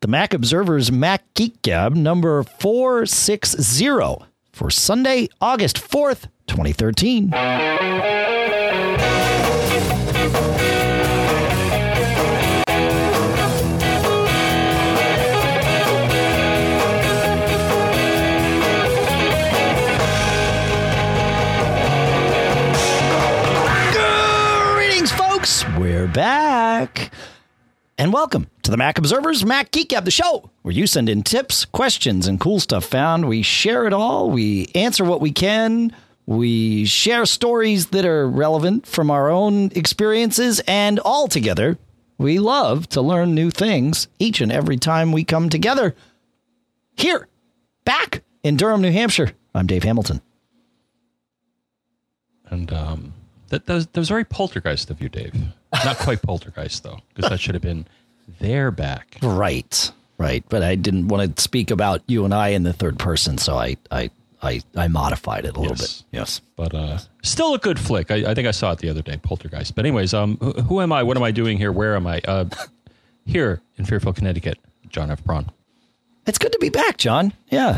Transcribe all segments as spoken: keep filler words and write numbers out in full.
the Mac Observer's Mac Geek Gab number four sixty for Sunday, August fourth, twenty thirteen. Greetings, folks. We're back. And welcome to the Mac Observer's Mac Geek Gab, the show where you send in tips, questions, and cool stuff found. We share it all. We answer what we can. We share stories that are relevant from our own experiences. And all together, we love to learn new things each and every time we come together. Here, back in Durham, New Hampshire, I'm Dave Hamilton. And um, that, that, was, that was very poltergeist of you, Dave. Not quite poltergeist, though, because that should have been their back. Right, right. But I didn't want to speak about you and I in the third person, so I I, I, I modified it a little Yes. bit. Yes. But uh, still a good flick. I, I think I saw it the other day, Poltergeist. But anyways, um, who, who am I? What am I doing here? Where am I? Uh, here in Fairfield, Connecticut, John F. Braun. It's good to be back, John. Yeah.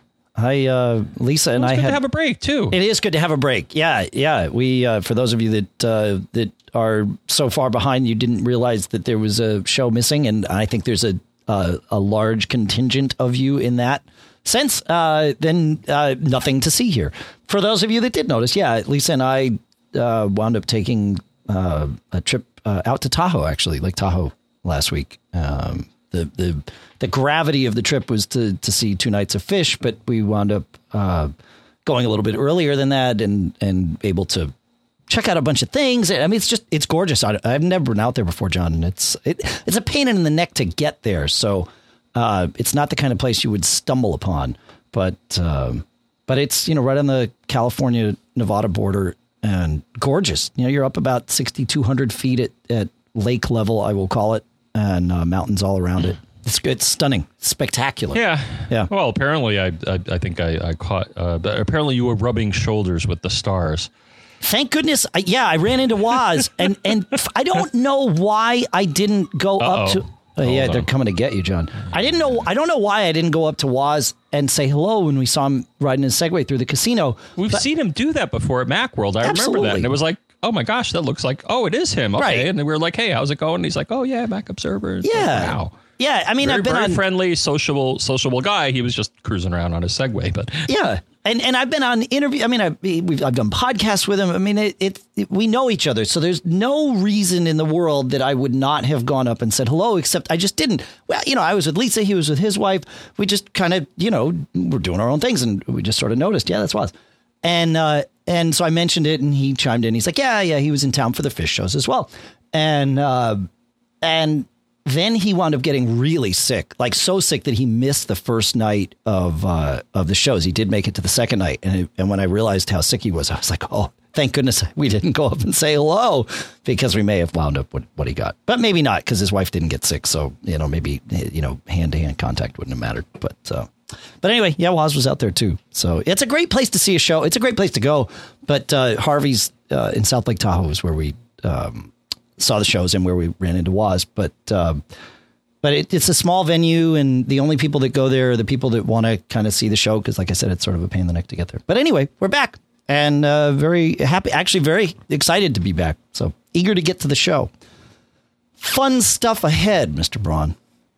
I, uh, Lisa and Well, it's I good had to have a break, too. It is good to have a break. Yeah, yeah. We, uh, for those of you that uh, that are so far behind, you didn't realize that there was a show missing, and I think there's a uh, a large contingent of you in that sense. Uh, then uh, nothing to see here. For those of you that did notice, yeah, Lisa and I uh, wound up taking uh, a trip uh, out to Tahoe, actually, Lake Tahoe, last week. Um, the the the gravity of the trip was to to see two nights of Fish, but we wound up uh, going a little bit earlier than that, and and able to check out a bunch of things. I mean, it's just, it's gorgeous. I, I've never been out there before, John, and it's, it, it's a pain in the neck to get there. So, uh, it's not the kind of place you would stumble upon, but, um, but it's, you know, right on the California Nevada border and gorgeous. You know, you're up about sixty-two hundred feet at, at lake level, I will call it, and uh, mountains all around it. It's good. It's stunning. Spectacular. Yeah. Yeah. Well, apparently I, I, I think I, I caught, uh, but apparently you were rubbing shoulders with the stars. Thank goodness. I, yeah, I ran into Woz, and, and I don't know why I didn't go Uh-oh. up to. Uh, yeah, on. they're coming to get you, John. I didn't know. I don't know why I didn't go up to Woz and say hello when we saw him riding his Segway through the casino. We've But- seen him do that before at Macworld. I Absolutely. remember that. And it was like, oh my gosh, that looks like, oh, it is him. Okay. Right. And we were like, hey, how's it going? And he's like, oh yeah, Mac Observer. It's Yeah. like, wow. Yeah, I mean, Very, I've been very on. friendly, sociable, sociable guy. He was just cruising around on his Segway, but Yeah, and and I've been on interview. I mean, I we've I've done podcasts with him. I mean, it, it, it we know each other, so there's no reason in the world that I would not have gone up and said hello. Except I just didn't. Well, you know, I was with Lisa. He was with his wife. We just kind of, you know, we're doing our own things, and we just sort of noticed. Yeah, that's was. And uh, and so I mentioned it, and he chimed in. He's like, yeah, yeah, he was in town for the Fish shows as well, and uh, and. Then he wound up getting really sick, like so sick that he missed the first night of uh, of the shows. He did make it to the second night. And, and when I realized how sick he was, I was like, oh, thank goodness we didn't go up and say hello, because we may have wound up with what he got. But maybe not, because his wife didn't get sick. So, you know, maybe, you know, hand to hand contact wouldn't have mattered. But uh, but anyway, yeah, Woz was out there, too. So it's a great place to see a show. It's a great place to go. But uh, Harvey's uh, in South Lake Tahoe is where we um saw the shows and where we ran into Woz, but um, but it, it's a small venue, and the only people that go there are the people that want to kind of see the show, because, like I said, it's sort of a pain in the neck to get there. But anyway, we're back, and uh, very happy, actually very excited to be back. So eager to get to the show. Fun stuff ahead, Mister Braun.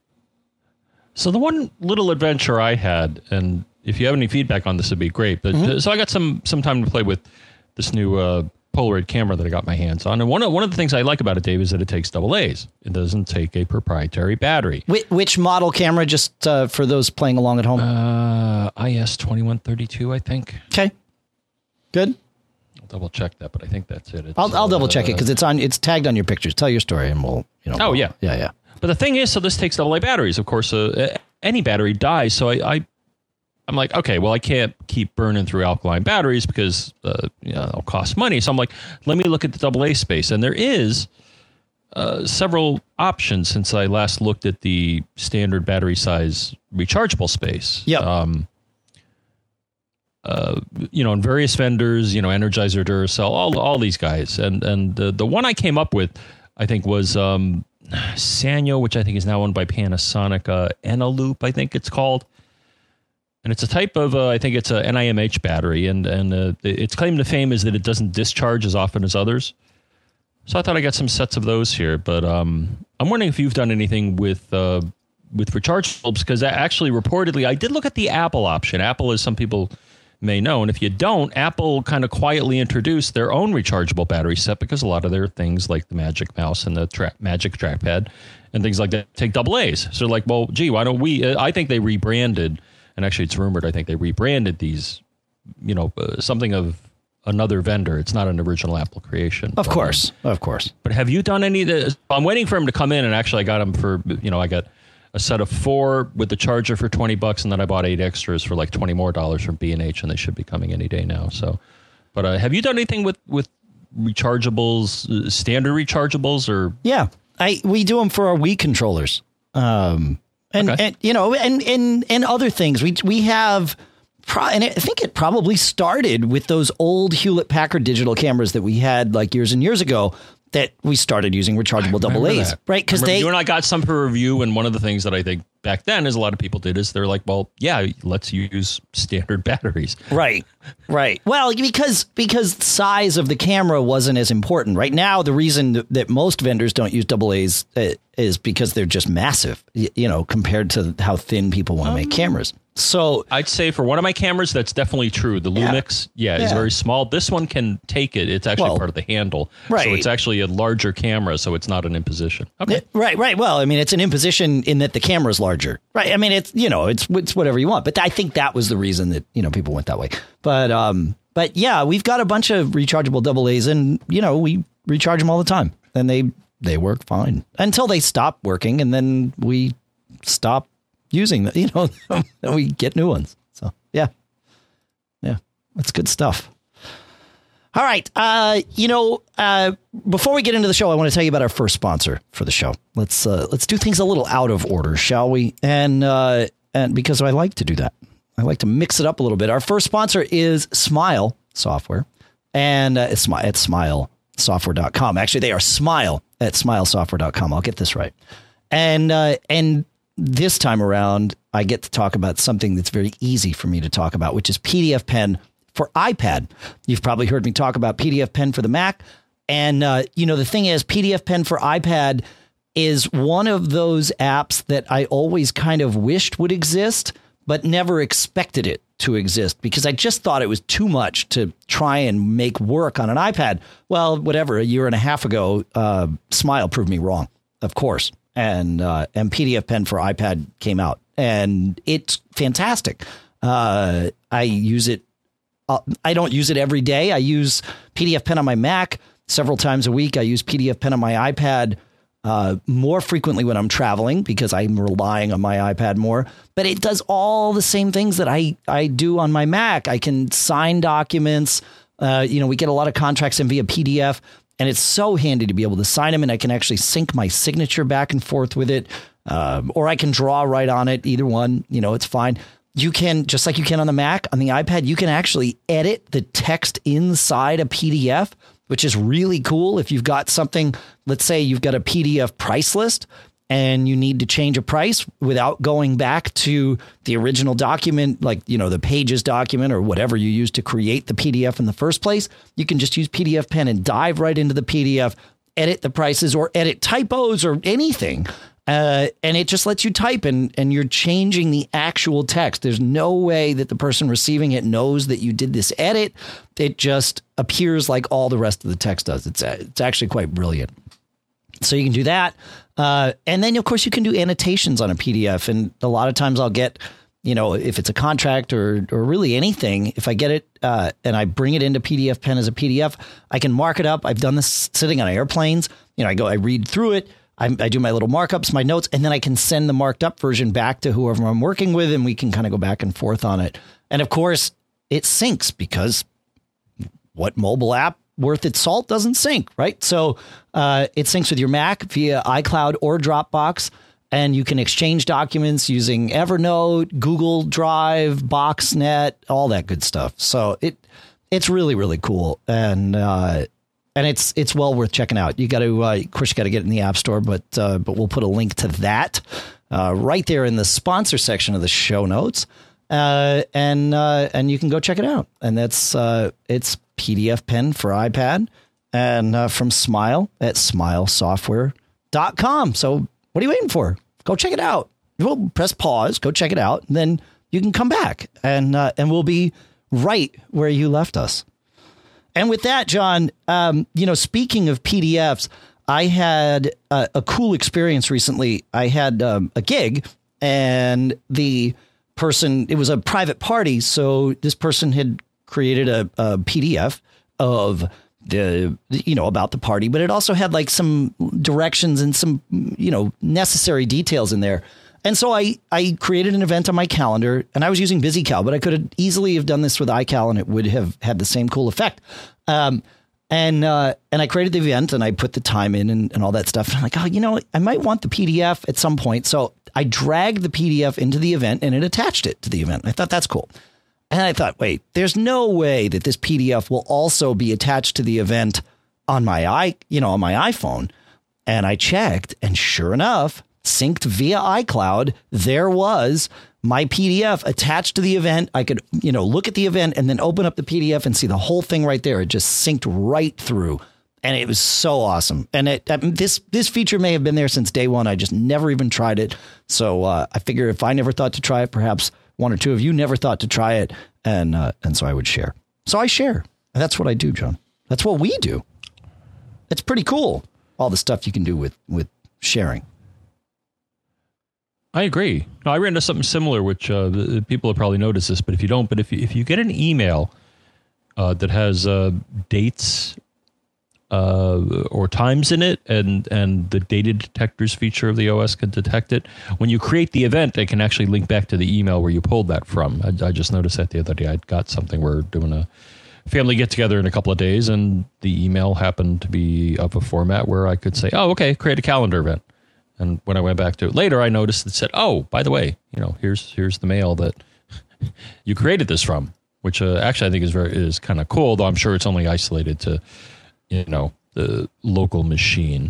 So the one little adventure I had, and if you have any feedback on this, would be great. But Mm-hmm. uh, so I got some some time to play with this new uh, Polaroid camera that I got my hands on. And one of, one of the things I like about it, Dave, is that it takes double A's. It doesn't take a proprietary battery. Which, which model camera, just uh, for those playing along at home? Uh, I S twenty-one thirty-two, I think. Okay. Good. I'll double check that, but I think that's it. It's, I'll, I'll double check it, uh, because it's on. It's tagged on your pictures. Tell your story, and we'll, you know. Oh, we'll, yeah. Yeah, yeah. But the thing is, so this takes double A batteries. Of course, uh, any battery dies. So I, I, I'm like, okay, well, I can't keep burning through alkaline batteries because uh, you know, it'll cost money. So I'm like, let me look at the double A space. And there is uh, several options since I last looked at the standard battery size rechargeable space. Yeah. Um, uh, you know, in various vendors, you know, Energizer, Duracell, all all these guys. And and the, the one I came up with, I think, was um, Sanyo, which I think is now owned by Panasonic, uh, Eneloop, I think it's called. And it's a type of, uh, I think it's a N I M H battery, and and uh, its claim to fame is that it doesn't discharge as often as others. So I thought I got some sets of those here, but um, I'm wondering if you've done anything with uh, with rechargeables, because actually, reportedly, I did look at the Apple option. Apple, as some people may know, and if you don't, Apple kind of quietly introduced their own rechargeable battery set, because a lot of their things like the Magic Mouse and the tra- Magic Trackpad and things like that take double A's. So like, well, gee, why don't we? Uh, I think they rebranded. And actually, it's rumored, I think they rebranded these, you know, uh, something of another vendor. It's not an original Apple creation. Of but, course. Of course. But have you done any of the, I'm waiting for him to come in, and actually I got him for, you know, I got a set of four with the charger for twenty bucks, and then I bought eight extras for like twenty more dollars from B and H, and they should be coming any day now. So, but uh, have you done anything with, with rechargeables, uh, standard rechargeables, or? Yeah, I we do them for our Wii controllers. Um And, okay. and you know, and, and, and other things. We we have, pro- and I think it probably started with those old Hewlett Packard digital cameras that we had like years and years ago, that we started using rechargeable double A's, that. right? Because they, you and I got some for review, and one of the things that I think back then, as a lot of people did, is they're like, well, yeah, let's use standard batteries. Right, right. Well, because because size of the camera wasn't as important. Right now, the reason that most vendors don't use double A's uh, is because they're just massive, you know, compared to how thin people want to um, make cameras. So I'd say for one of my cameras, that's definitely true. The Lumix, yeah, yeah, is very small. This one can take it. It's actually well, part of the handle. Right. So it's actually a larger camera, so it's not an imposition. Okay. Right, right. Well, I mean, it's an imposition in that the camera is larger. Right. I mean, it's, you know, it's it's whatever you want. But I think that was the reason that, you know, people went that way. But um, but yeah, we've got a bunch of rechargeable double A's, and, you know, we recharge them all the time, and they they work fine until they stop working, and then we stop using them, you know, and we get new ones. So, yeah. Yeah, that's good stuff. All right. Uh, you know, uh, before we get into the show, I want to tell you about our first sponsor for the show. Let's uh, let's do things a little out of order, shall we? And uh, and because I like to do that, I like to mix it up a little bit. Our first sponsor is Smile Software, and uh, it's at smile software dot com. Actually, they are Smile at smile software dot com. I'll get this right. And uh, and this time around, I get to talk about something that's very easy for me to talk about, which is P D F Pen for iPad. You've probably heard me talk about P D F Pen for the Mac. And, uh, you know, the thing is, P D F Pen for iPad is one of those apps that I always kind of wished would exist, but never expected it to exist, because I just thought it was too much to try and make work on an iPad. Well, whatever, a year and a half ago, uh, Smile proved me wrong, of course. And uh, and P D F Pen for iPad came out, and it's fantastic. Uh, I use it. Uh, I don't use it every day. I use P D F Pen on my Mac several times a week. I use P D F Pen on my iPad uh, more frequently when I'm traveling, because I'm relying on my iPad more. But it does all the same things that I, I do on my Mac. I can sign documents. Uh, you know, we get a lot of contracts in via P D F. And it's so handy to be able to sign them, and I can actually sync my signature back and forth with it, um, or I can draw right on it. Either one, you know, it's fine. You can, just like you can on the Mac, on the iPad, you can actually edit the text inside a P D F, which is really cool. If you've got something, let's say you've got a P D F price list, and you need to change a price without going back to the original document, like, you know, the Pages document or whatever you use to create the P D F in the first place, you can just use P D F Pen and dive right into the P D F, edit the prices or edit typos or anything. Uh, and it just lets you type, and, and you're changing the actual text. There's no way that the person receiving it knows that you did this edit. It just appears like all the rest of the text does. It's, it's actually quite brilliant. So you can do that. Uh, and then, of course, you can do annotations on a P D F. And a lot of times I'll get, you know, if it's a contract or or really anything, if I get it uh, and I bring it into P D F Pen as a P D F, I can mark it up. I've done this sitting on airplanes. You know, I go, I read through it. I, I do my little markups, my notes, and then I can send the marked up version back to whoever I'm working with, and we can kind of go back and forth on it. And of course, it syncs, because what mobile app worth its salt doesn't sync, right? So uh, it syncs with your Mac via iCloud or Dropbox, and you can exchange documents using Evernote, Google Drive, BoxNet, all that good stuff. So it it's really, really cool. And uh, and it's it's well worth checking out. You got to, uh, of course, you got to get it in the App Store, but uh, but we'll put a link to that uh, right there in the sponsor section of the show notes, uh, and uh, and you can go check it out. And that's uh, it's P D F Pen for iPad, and uh, from Smile at smile software dot com. So what are you waiting for? Go check it out. We'll press pause, go check it out, and then you can come back, and uh, and we'll be right where you left us. And with that, John, um, you know, speaking of P D Fs, I had a, a cool experience recently. I had um, a gig, and the person, it was a private party. So this person had created a, a P D F of the, you know, about the party, but it also had like some directions and some, you know, necessary details in there. And so I, I created an event on my calendar, and I was using BusyCal, but I could have easily have done this with iCal, and it would have had the same cool effect. Um, and uh, and I created the event, and I put the time in and, and all that stuff. And I'm like, oh, you know, I might want the P D F at some point. So I dragged the P D F into the event, and it attached it to the event. I thought that's cool. And I thought, wait, there's no way that this P D F will also be attached to the event on my i, you know, on my iPhone. And I checked, and sure enough, synced via iCloud, there was my P D F attached to the event. I could, you know, look at the event and then open up the P D F and see the whole thing right there. It just synced right through, and it was so awesome. And it, I mean, this this feature may have been there since day one. I just never even tried it. So uh, I figure if I never thought to try it, perhaps one or two of you never thought to try it, and uh, and so I would share. So I share. And that's what I do, John. That's what we do. It's pretty cool, all the stuff you can do with with sharing. I agree. No, I ran into something similar, which uh, the, people have probably noticed this, but if you don't, but if you, if you get an email uh, that has uh, dates uh, or times in it, and and the data detectors feature of the O S can detect it, when you create the event, it can actually link back to the email where you pulled that from. I, I just noticed that the other day. I got something. We're doing a family get together in a couple of days, and the email happened to be of a format where I could say, "Oh, okay, create a calendar event." And when I went back to it later, I noticed it said, "Oh, by the way, you know, here's here's the mail that you created this from," which uh, actually I think is very is kind of cool. Though I'm sure it's only isolated to, you know, the local machine.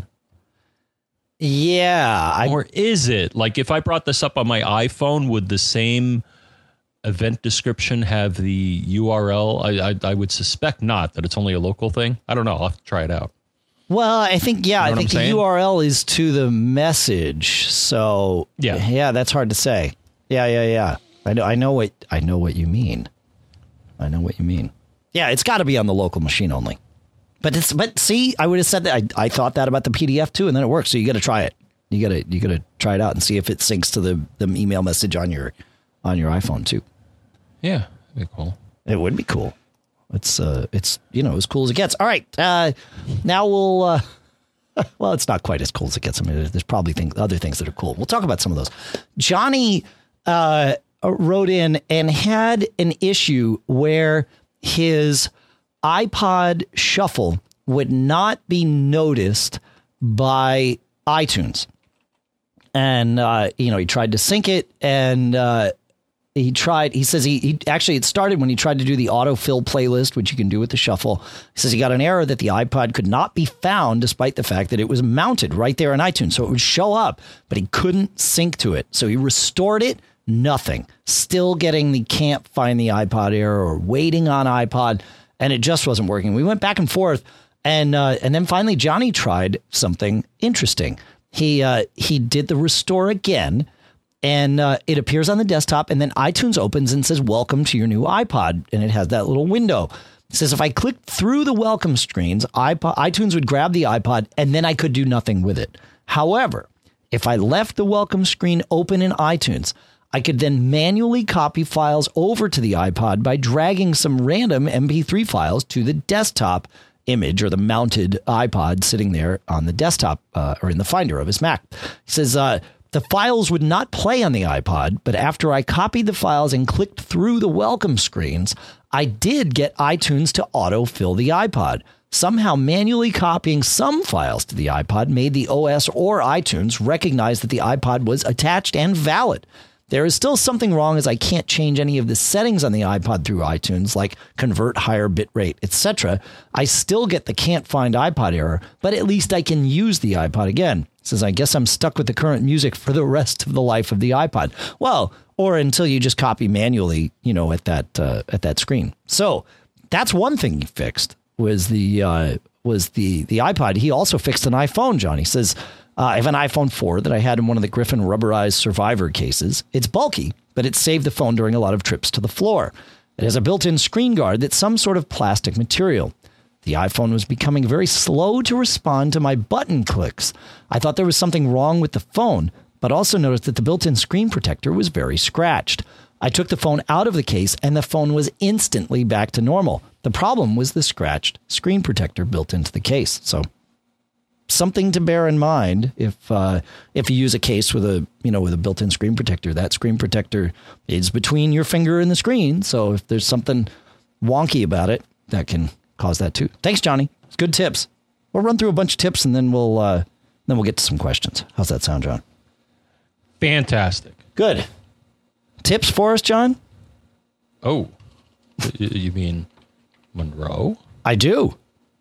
Yeah, I, or is it like if I brought this up on my iPhone, would the same event description have the U R L? I I, I would suspect not. That it's only a local thing. I don't know. I'll have to try it out. Well, I think, yeah, you know I think the U R L is to the message. So, yeah, yeah, that's hard to say. Yeah, yeah, yeah. I know, I know what I know what you mean. I know what you mean. Yeah, it's got to be on the local machine only. But it's but see, I would have said that I I thought that about the P D F too, and then it works. So you got to try it. You got to you got to try it out and see if it syncs to the the email message on your on your iPhone too. Yeah, that'd be cool. It would be cool. It's, uh, it's you know, as cool as it gets. All right. Uh, now we'll, uh, well, it's not quite as cool as it gets. I mean, there's probably things, other things that are cool. We'll talk about some of those. Johnny uh, wrote in and had an issue where his iPod Shuffle would not be noticed by iTunes. And, uh, you know, he tried to sync it, and uh He tried, he says he, he actually, it started when he tried to do the autofill playlist, which you can do with the Shuffle. He says he got an error that the iPod could not be found despite the fact that it was mounted right there in iTunes. So it would show up, but he couldn't sync to it. So he restored it, nothing. Still getting the can't find the iPod error or waiting on iPod, and it just wasn't working. We went back and forth, and uh, and then finally Johnny tried something interesting. He uh, he did the restore again. And uh, it appears on the desktop, and then iTunes opens and says, "Welcome to your new iPod." And it has that little window. It says if I clicked through the welcome screens, iPod, iTunes would grab the iPod, and then I could do nothing with it. However, if I left the welcome screen open in iTunes, I could then manually copy files over to the iPod by dragging some random M P three files to the desktop image or the mounted iPod sitting there on the desktop uh, or in the Finder of his Mac. He says, uh, the files would not play on the iPod, but after I copied the files and clicked through the welcome screens, I did get iTunes to autofill the iPod. Somehow manually copying some files to the iPod made the O S or iTunes recognize that the iPod was attached and valid. There is still something wrong as I can't change any of the settings on the iPod through iTunes, like convert higher bitrate, et cetera. I still get the can't find iPod error, but at least I can use the iPod again. It says, I guess I'm stuck with the current music for the rest of the life of the iPod. Well, or until you just copy manually, you know, at that uh, at that screen. So that's one thing he fixed was the uh, was the the iPod. He also fixed an iPhone, John. He says, Uh, I have an iPhone four that I had in one of the Griffin rubberized Survivor cases. It's bulky, but it saved the phone during a lot of trips to the floor. It has a built-in screen guard that's some sort of plastic material. The iPhone was becoming very slow to respond to my button clicks. I thought there was something wrong with the phone, but also noticed that the built-in screen protector was very scratched. I took the phone out of the case and the phone was instantly back to normal. The problem was the scratched screen protector built into the case. So something to bear in mind if uh, if you use a case with a you know with a built-in screen protector. That screen protector is between your finger and the screen, so if there's something wonky about it, that can cause that too. Thanks, Johnny. It's good tips. We'll run through a bunch of tips and then we'll uh, then we'll get to some questions. How's that sound, John? Fantastic. Good. Tips for us, John? Oh, you mean Monroe? I do.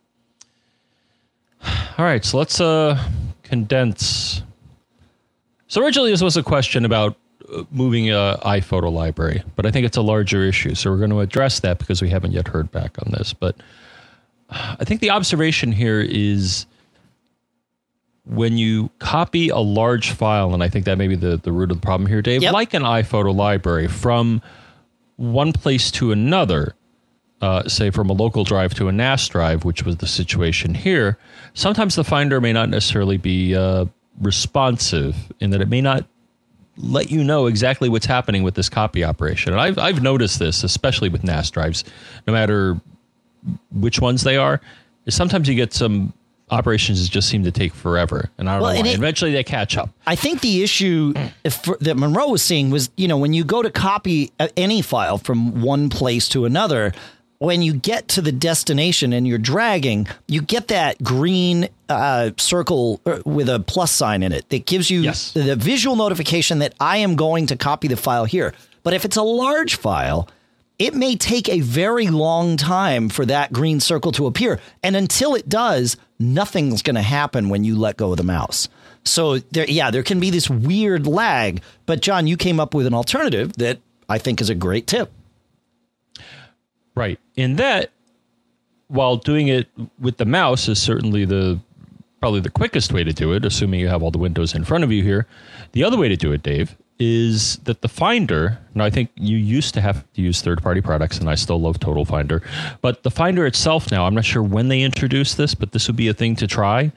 All right, so let's uh, condense. So originally this was a question about uh, moving a iPhoto library, but I think it's a larger issue. So we're going to address that because we haven't yet heard back on this. But I think the observation here is when you copy a large file, and I think that may be the, the root of the problem here, Dave, yep. like an iPhoto library from one place to another, Uh, say from a local drive to a N A S drive, which was the situation here, sometimes the Finder may not necessarily be uh, responsive in that it may not let you know exactly what's happening with this copy operation. And I've, I've noticed this, especially with N A S drives, no matter which ones they are, is sometimes you get some operations that just seem to take forever. And I don't well, know why. It, Eventually they catch up. I think the issue if, that Monroe was seeing was, you know, when you go to copy any file from one place to another, when you get to the destination and you're dragging, you get that green uh, circle with a plus sign in it that gives you yes. the visual notification that I am going to copy the file here. But if it's a large file, it may take a very long time for that green circle to appear. And until it does, nothing's going to happen when you let go of the mouse. So, there, yeah, there can be this weird lag. But, John, you came up with an alternative that I think is a great tip. Right. In that, while doing it with the mouse is certainly the probably the quickest way to do it, assuming you have all the windows in front of you here, the other way to do it, Dave, is that the Finder, now I think you used to have to use third-party products, and I still love Total Finder, but the Finder itself now, I'm not sure when they introduced this, but this would be a thing to try.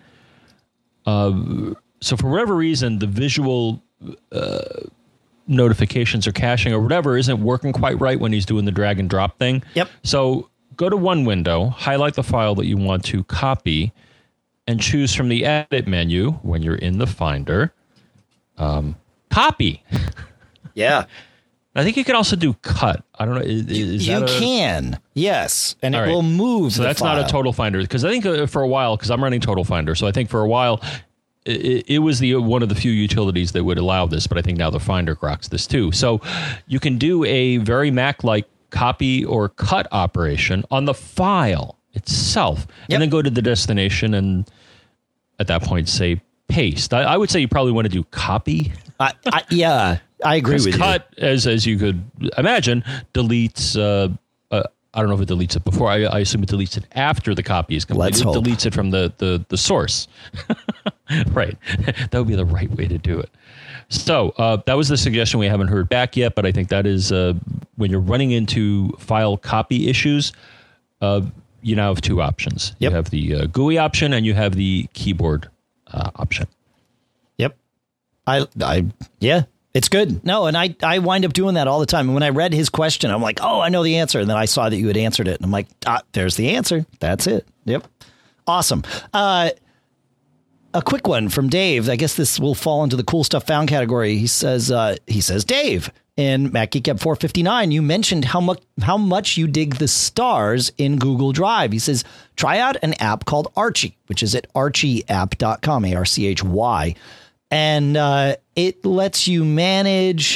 Uh, so for whatever reason, the visual uh, notifications or caching or whatever isn't working quite right when he's doing the drag and drop thing. Yep. So go to one window, highlight the file that you want to copy, and choose from the edit menu when you're in the Finder, um, copy. Yeah. I think you can also do cut. I don't know. Is, is you that a, can. Yes. And it right. will move. So the that's file. not a Total Finder, because I think uh, for a while, because I'm running Total Finder, so I think for a while it, it was the one of the few utilities that would allow this, but I think now the Finder groks this too. So you can do a very Mac-like copy or cut operation on the file itself, yep. and then go to the destination and at that point say paste. I, I would say you probably want to do copy. I, I, yeah, I agree with cut, you. as as you could imagine, deletes. Uh, uh, I don't know if it deletes it before. I, I assume it deletes it after the copy is complete. Let's it hope. deletes it from the the, the source. Right. That would be the right way to do it. So uh, that was the suggestion. We haven't heard back yet, but I think that is uh, when you're running into file copy issues, uh, you now have two options. Yep. You have the uh, G U I option and you have the keyboard uh, option. Yep. I, I, yeah, it's good. No, and I, I wind up doing that all the time. And when I read his question, I'm like, oh, I know the answer. And then I saw that you had answered it. And I'm like, ah, there's the answer. That's it. Yep. Awesome. Uh, A quick one from Dave. I guess this will fall into the cool stuff found category. He says, uh, he says, Dave, in MacGeekGab four fifty-nine, you mentioned how much how much you dig the stars in Google Drive. He says, try out an app called Archie, which is at archie app dot com, A R C H Y. And uh, it lets you manage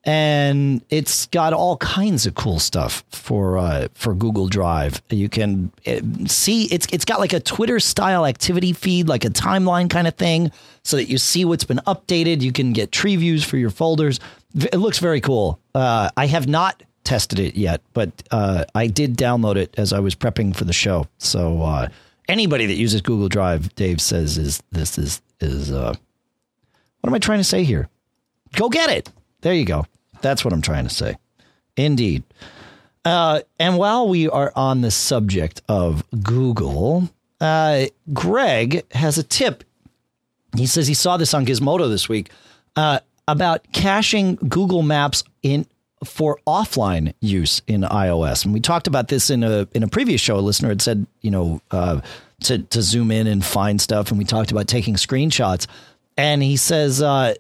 and it's got all kinds of cool stuff for uh, for Google Drive. You can see it's it's got like a Twitter style activity feed, like a timeline kind of thing, so that you see what's been updated. You can get tree views for your folders. It looks very cool. Uh, I have not tested it yet, but uh, I did download it as I was prepping for the show. So uh, anybody that uses Google Drive, Dave says, is this is is uh, what am I trying to say here? Go get it. There you go. That's what I'm trying to say. Indeed. Uh, and while we are on the subject of Google, uh, Greg has a tip. He says he saw this on Gizmodo this week uh, about caching Google Maps in for offline use in iOS. And we talked about this in a in a previous show. A listener had said, you know, uh, to, to zoom in and find stuff. And we talked about taking screenshots. And he says, uh,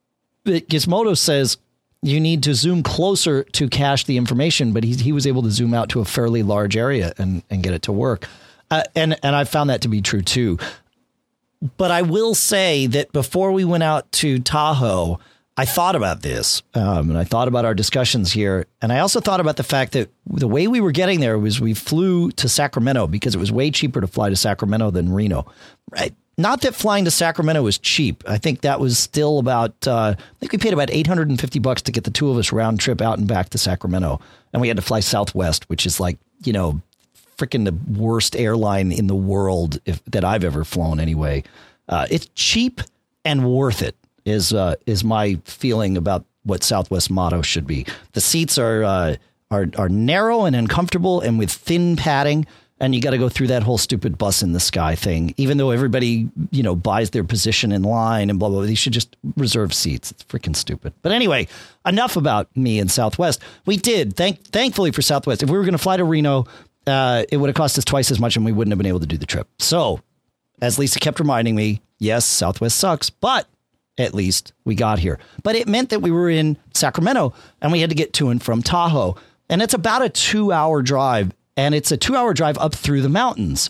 Gizmodo says, you need to zoom closer to cache the information, but he he was able to zoom out to a fairly large area and, and get it to work. Uh, and, and I found that to be true, too. But I will say that before we went out to Tahoe, I thought about this um, and I thought about our discussions here. And I also thought about the fact that the way we were getting there was we flew to Sacramento because it was way cheaper to fly to Sacramento than Reno. Right. Not that flying to Sacramento was cheap. I think that was still about, uh, I think we paid about eight hundred fifty bucks to get the two of us round trip out and back to Sacramento. And we had to fly Southwest, which is like, you know, freaking the worst airline in the world if, that I've ever flown anyway. Uh, it's cheap and worth it is, uh, is my feeling about what Southwest motto should be. The seats are, uh, are, are narrow and uncomfortable and with thin padding. And you got to go through that whole stupid bus in the sky thing, even though everybody, you know, buys their position in line and blah, blah, blah. They should just reserve seats. It's freaking stupid. But anyway, enough about me and Southwest. We did. Thank, thankfully for Southwest. If we were going to fly to Reno, uh, it would have cost us twice as much and we wouldn't have been able to do the trip. So as Lisa kept reminding me, yes, Southwest sucks, but at least we got here. But it meant that we were in Sacramento and we had to get to and from Tahoe. And it's about a two hour drive. And it's a two hour drive up through the mountains.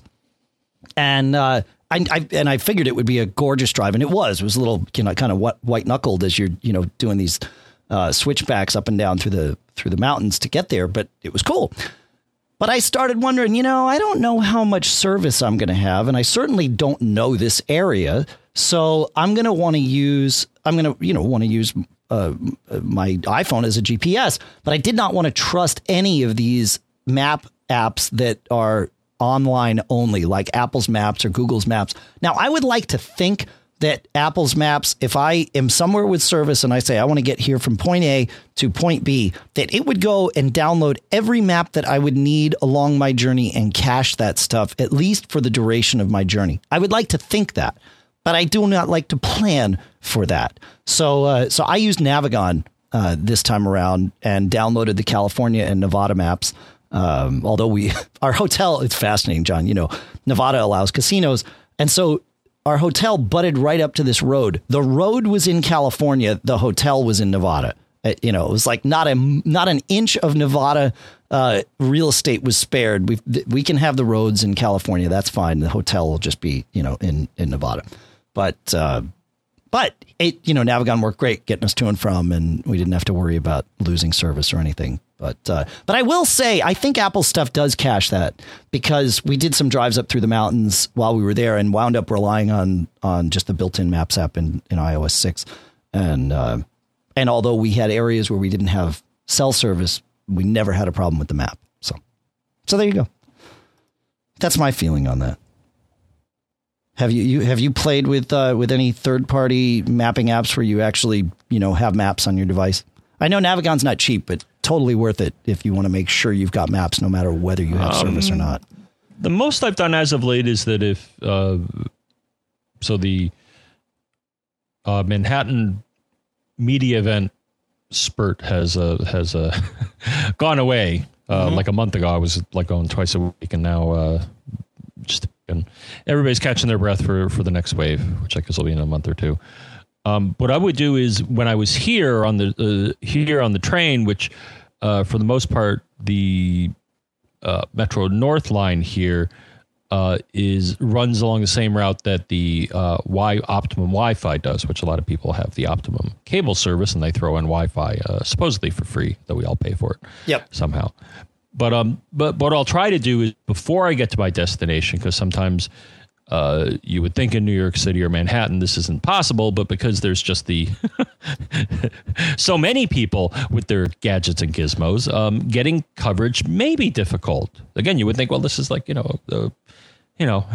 And uh, I, I and I figured it would be a gorgeous drive. And it was. It was a little, you know, kind of white knuckled as you're, you know, doing these uh, switchbacks up and down through the through the mountains to get there. But it was cool. But I started wondering, you know, I don't know how much service I'm going to have. And I certainly don't know this area. So I'm going to want to use I'm going to, you know, want to use uh, my iPhone as a G P S. But I did not want to trust any of these map apps that are online only, like Apple's Maps or Google's Maps. Now, I would like to think that Apple's Maps, if I am somewhere with service and I say I want to get here from point A to point B, that it would go and download every map that I would need along my journey and cache that stuff, at least for the duration of my journey. I would like to think that, but I do not like to plan for that. So, uh, so I used Navigon uh, this time around and downloaded the California and Nevada maps. Um, although we, our hotel, it's fascinating, John, you know, Nevada allows casinos. And so our hotel butted right up to this road. The road was in California. The hotel was in Nevada. It, you know, it was like not a, not an inch of Nevada uh, real estate was spared. We we can have the roads in California. That's fine. The hotel will just be, you know, in, in Nevada. But, uh, but it, you know, Navigon worked great getting us to and from, and we didn't have to worry about losing service or anything. But uh, but I will say, I think Apple stuff does cache that because we did some drives up through the mountains while we were there and wound up relying on on just the built-in Maps app in, in i O S six. And uh, and although we had areas where we didn't have cell service, we never had a problem with the map. So so there you go. That's my feeling on that. Have you, you have you played with uh, with any third-party mapping apps where you actually, you know, have maps on your device? I know Navigon's not cheap, but totally worth it if you want to make sure you've got maps no matter whether you have um, service or not. The most I've done as of late is that if uh, so the uh, Manhattan media event spurt has uh, has uh, gone away uh, mm-hmm. like a month ago. I was like going twice a week, and now uh, just and everybody's catching their breath for, for the next wave, which I guess will be in a month or two. Um, what I would do is when I was here on the uh, here on the train, which uh, for the most part the uh, Metro North line here, uh, is runs along the same route that the uh, Y Optimum Wi-Fi does, which a lot of people have the Optimum cable service, and they throw in Wi-Fi uh, supposedly for free, though we all pay for it. Yep. Somehow. But um, but what I'll try to do is before I get to my destination, because sometimes uh, you would think in New York City or Manhattan this isn't possible, but because there's just the so many people with their gadgets and gizmos, um, getting coverage may be difficult. Again, you would think, well, this is like you know, uh, you know.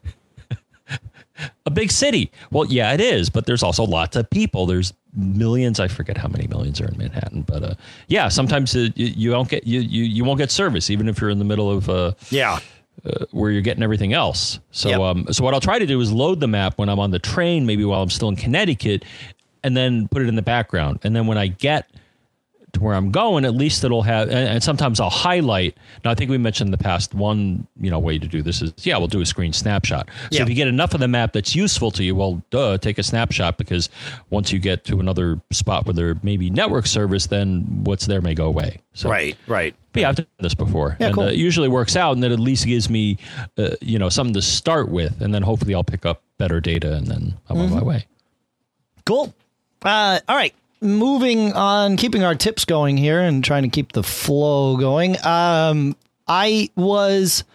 a big city. Well, yeah, it is, but there's also lots of people. There's millions. I forget how many millions are in Manhattan, but uh, yeah, sometimes uh, you, you don't get you, you you won't get service even if you're in the middle of uh, yeah uh, where you're getting everything else. So yep. um, so what I'll try to do is load the map when I'm on the train, maybe while I'm still in Connecticut, and then put it in the background. And then when I get to where I'm going, at least it'll have, and, and sometimes I'll highlight. Now, I think we mentioned in the past, one, you know, way to do this is, yeah, we'll do a screen snapshot. So yeah. if you get enough of the map that's useful to you, well, duh, take a snapshot, because once you get to another spot where there may be network service, then what's there may go away. So, right, right. But yeah, I've done this before. Yeah, and cool. uh, it usually works out, and that at least gives me, uh, you know, something to start with, and then hopefully I'll pick up better data, and then I'm mm-hmm. on my way. Cool. Uh, all right. Moving on, keeping our tips going here and trying to keep the flow going. Um, I was,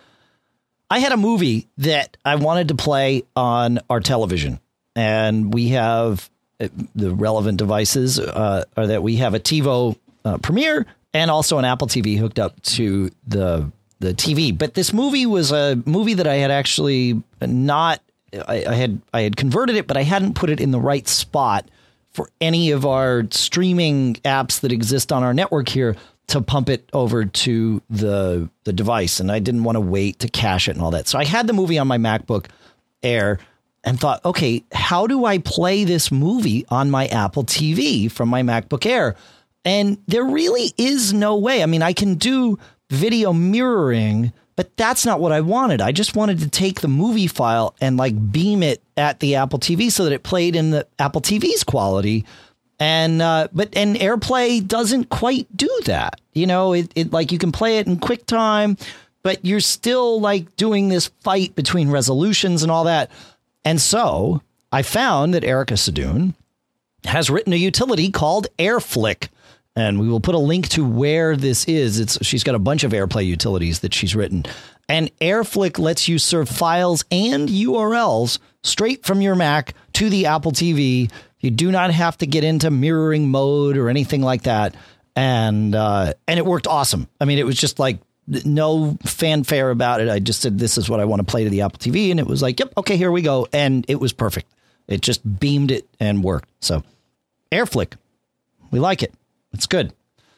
I had a movie that I wanted to play on our television, and we have uh, the relevant devices uh, are that we have a TiVo uh, Premiere and also an Apple T V hooked up to the the T V. But this movie was a movie that I had actually not, I, I had I had converted it, but I hadn't put it in the right spot for any of our streaming apps that exist on our network here to pump it over to the the device. And I didn't want to wait to cache it and all that. So I had the movie on my MacBook Air and thought, okay, how do I play this movie on my Apple T V from my MacBook Air? And there really is no way. I mean, I can do video mirroring, but that's not what I wanted. I just wanted to take the movie file and like beam it at the Apple T V so that it played in the Apple T V's quality. And uh, but and AirPlay doesn't quite do that. You know, it, it like you can play it in QuickTime, but you're still like doing this fight between resolutions and all that. And so I found that Erica Sadoun has written a utility called AirFlick. And we will put a link to where this is. It's she's got a bunch of AirPlay utilities that she's written. And AirFlick lets you serve files and U R Ls straight from your Mac to the Apple T V. You do not have to get into mirroring mode or anything like that. And uh, and it worked awesome. I mean, it was just like no fanfare about it. I just said, this is what I want to play to the Apple T V. And it was like, yep, OK, here we go. And it was perfect. It just beamed it and worked. So AirFlick, we like it. It's good.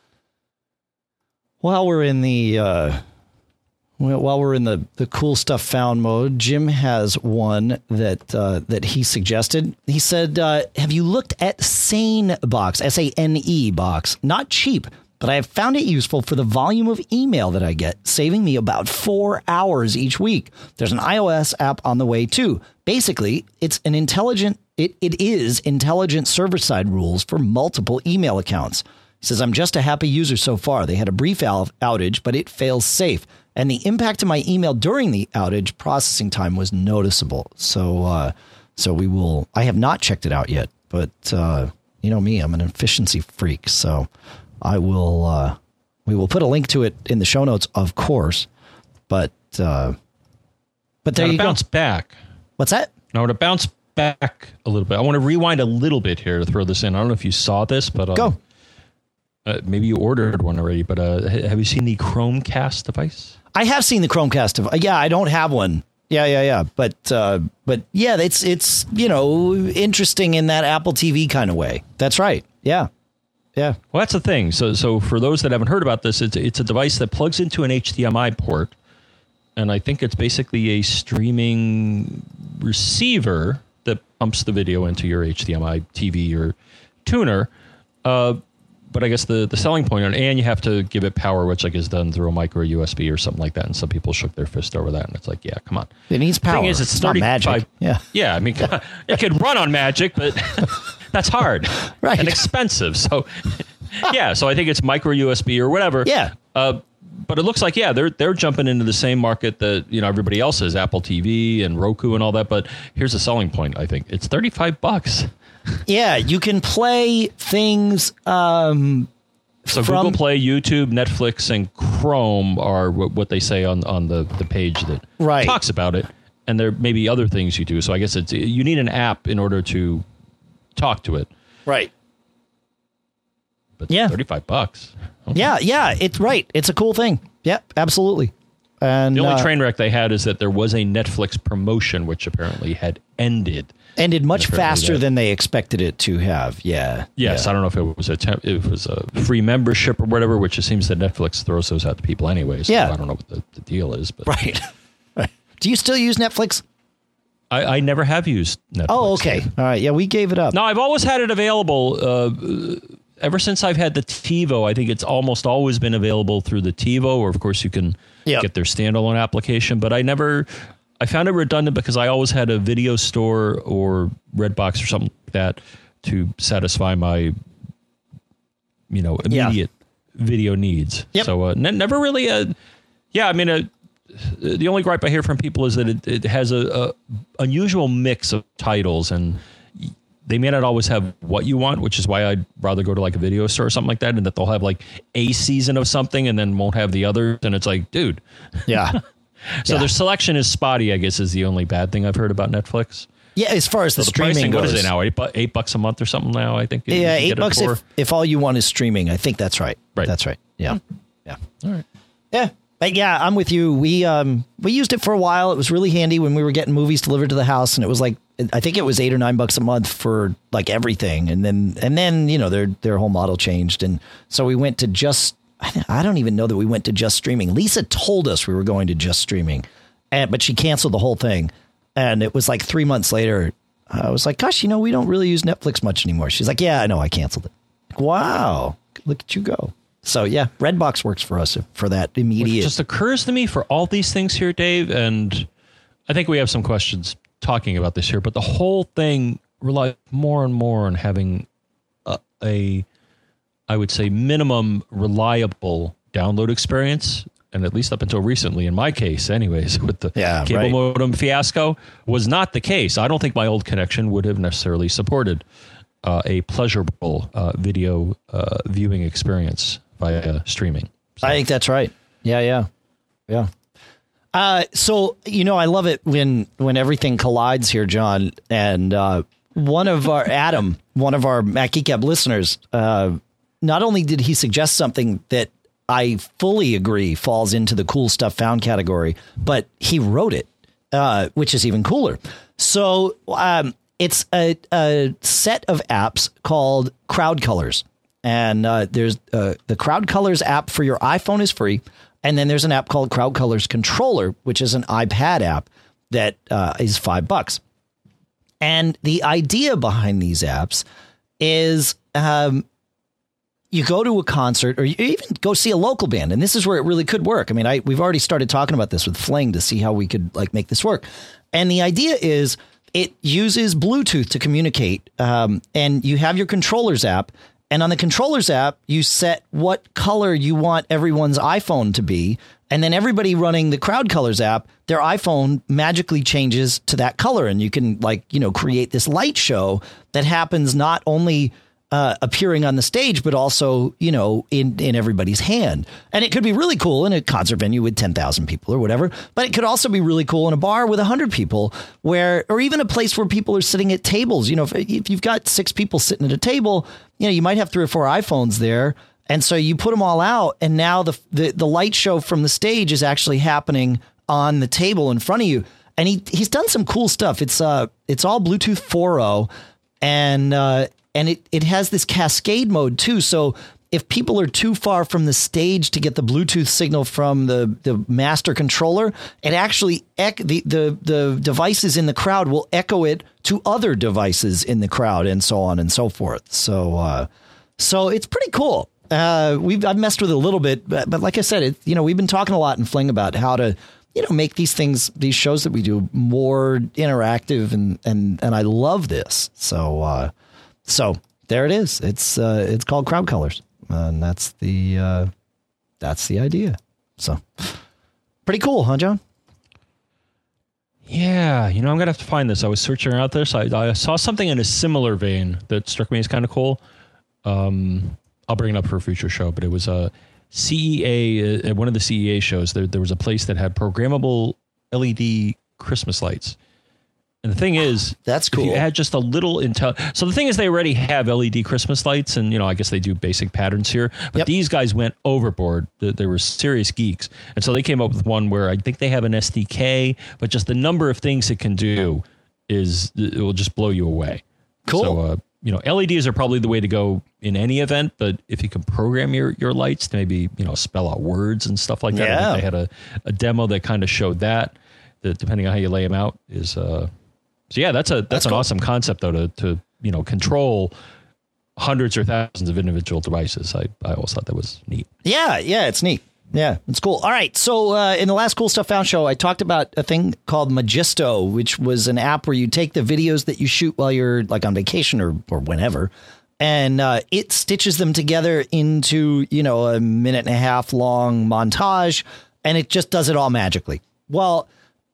While we're in the uh, while we're in the, the cool stuff found mode, Jim has one that uh, that he suggested. He said, uh, "Have you looked at SaneBox? S A N E box? Not cheap, but I have found it useful for the volume of email that I get, saving me about four hours each week. There's an iOS app on the way too. Basically, it's an intelligent. It it is intelligent server-side rules for multiple email accounts." He says, "I'm just a happy user so far. They had a brief out- outage, but it fails safe. And the impact to my email during the outage processing time was noticeable." So uh, so we will. I have not checked it out yet, but uh, you know me, I'm an efficiency freak. So I will. Uh, we will put a link to it in the show notes, of course. But uh, but there now you to bounce go. back. What's that? Now to bounce back a little bit. I want to rewind a little bit here to throw this in. I don't know if you saw this, but um, go. Uh, maybe you ordered one already, but uh, have you seen the Chromecast device? I have seen the Chromecast device. Yeah, I don't have one. Yeah, yeah, yeah. But uh, but yeah, it's it's you know interesting in that Apple T V kind of way. That's right. Yeah, yeah. Well, that's the thing. So so for those that haven't heard about this, it's it's a device that plugs into an H D M I port, and I think it's basically a streaming receiver that pumps the video into your H D M I T V or tuner. Uh, But I guess the, the selling point on, and you have to give it power, which like is done through a micro U S B or something like that. And some people shook their fist over that. And it's like, yeah, come on. It needs power. The thing is, it's, it's not magic. Yeah. Yeah. I mean, it can run on magic, but that's hard right. and expensive. So yeah. So I think it's micro U S B or whatever. Yeah. Uh, but it looks like, yeah, they're they're jumping into the same market that, you know, everybody else is, Apple T V and Roku and all that. But here's the selling point, I think. It's thirty-five bucks. Yeah, you can play things. Um, so from, Google Play, YouTube, Netflix, and Chrome are what, what they say on, on the, the page that right. talks about it. And there may be other things you do. So I guess it's you need an app in order to talk to it. Right. But yeah. thirty-five bucks. Okay. Yeah, yeah, it's right. It's a cool thing. Yeah, absolutely. And the only uh, train wreck they had is that there was a Netflix promotion, which apparently had ended. Ended much faster that, than they expected it to have. Yeah. Yes, yeah. I don't know if it was a temp, if it was a free membership or whatever, which it seems that Netflix throws those out to people anyway. So yeah. I don't know what the, the deal is. But right. right. Do you still use Netflix? I, I never have used Netflix. Oh, okay. All right. Yeah, we gave it up. No, I've always had it available. Uh, ever since I've had the TiVo, I think it's almost always been available through the TiVo, or of course you can yep. get their standalone application. But I never, I found it redundant because I always had a video store or Redbox or something like that to satisfy my, you know, immediate yeah. video needs. Yep. So uh, ne- never really, uh, yeah, I mean, uh, the only gripe I hear from people is that it, it has a, a unusual mix of titles, and they may not always have what you want, which is why I'd rather go to like a video store or something like that, and that they'll have like a season of something and then won't have the other. And it's like, dude. Yeah. so yeah. their selection is spotty, I guess, is the only bad thing I've heard about Netflix. Yeah, as far as the, so the streaming pricing, goes. What is it now? Eight, bu- eight bucks a month or something now, I think. Yeah, eight bucks if, if all you want is streaming. I think that's right. Right. That's right. Yeah. Yeah. All right. Yeah. But yeah, I'm with you. We um we used it for a while. It was really handy when we were getting movies delivered to the house, and it was like I think it was eight or nine bucks a month for like everything. And then and then you know their their whole model changed, and so we went to just I don't even know that we went to just streaming. Lisa told us we were going to just streaming, and but she canceled the whole thing, and it was like three months later. I was like, gosh, you know, we don't really use Netflix much anymore. She's like, yeah, I know, I canceled it. Like, wow, look at you go. So, yeah, Redbox works for us for that immediate. It just occurs to me for all these things here, Dave, and I think we have some questions talking about this here, but the whole thing relies more and more on having a, a I would say, minimum reliable download experience. And at least up until recently, in my case, anyways, with the yeah, cable right. modem fiasco, was not the case. I don't think my old connection would have necessarily supported uh, a pleasurable uh, video uh, viewing experience via streaming. So. I think that's right. Yeah, yeah, yeah. Uh, so, you know, I love it when when everything collides here, John. And uh, one of our, Adam, one of our Mac Geek Gab listeners, uh, not only did he suggest something that I fully agree falls into the cool stuff found category, but he wrote it, uh, which is even cooler. So um, it's a, a set of apps called Crowd Colors. And uh, there's uh, the Crowd Colors app for your iPhone is free. And then there's an app called Crowd Colors Controller, which is an iPad app that uh, is five bucks. And the idea behind these apps is um, you go to a concert or you even go see a local band. And this is where it really could work. I mean, I we've already started talking about this with Fling to see how we could like make this work. And the idea is it uses Bluetooth to communicate. Um, and you have your controllers app. And on the controllers app, you set what color you want everyone's iPhone to be. And then everybody running the Crowd Colors app, their iPhone magically changes to that color. And you can like, you know, create this light show that happens not only uh, appearing on the stage, but also, you know, in, in everybody's hand. And it could be really cool in a concert venue with ten thousand people or whatever. But it could also be really cool in a bar with one hundred people where or even a place where people are sitting at tables. You know, if, if you've got six people sitting at a table, you know, you might have three or four iPhones there. And so you put them all out. And now the, the, the light show from the stage is actually happening on the table in front of you. And he he's done some cool stuff. It's uh it's all Bluetooth four point oh. And uh, and it, it has this cascade mode, too. So if people are too far from the stage to get the Bluetooth signal from the, the master controller, it actually ec- the, the, the devices in the crowd will echo it to other devices in the crowd and so on and so forth. So uh, so it's pretty cool. Uh, we've I've messed with it a little bit, but, but like I said, it, you know, we've been talking a lot in Fling about how to, you know, make these things, these shows that we do more interactive. And, and, and I love this. So, uh, so there it is. It's, uh, it's called Crowd Colors. And that's the, uh, that's the idea. So pretty cool, huh, John? Yeah, you know, I'm going to have to find this. I was searching out this. I, I saw something in a similar vein that struck me as kind of cool. Um, I'll bring it up for a future show, but it was a C E A, at one of the C E A shows. There, there was a place that had programmable L E D Christmas lights. And the thing is, that's cool. If you add just a little intel. So the thing is, they already have L E D Christmas lights, and you know, I guess they do basic patterns here. But yep. These guys went overboard. They, they were serious geeks, and so they came up with one where I think they have an S D K, but just the number of things it can do is it will just blow you away. Cool. So uh, you know, L E Ds are probably the way to go in any event. But if you can program your your lights to maybe you know spell out words and stuff like that, yeah. I think they had a, a demo that kind of showed that. That depending on how you lay them out is. Uh, So yeah, that's a that's, that's an cool. awesome concept though to to you know control hundreds or thousands of individual devices. I, I always thought that was neat. Yeah, yeah, it's neat. Yeah, it's cool. All right, so uh, in the last Cool Stuff Found show, I talked about a thing called Magisto, which was an app where you take the videos that you shoot while you're like on vacation or or whenever, and uh, it stitches them together into you know a minute and a half long montage, and it just does it all magically. Well,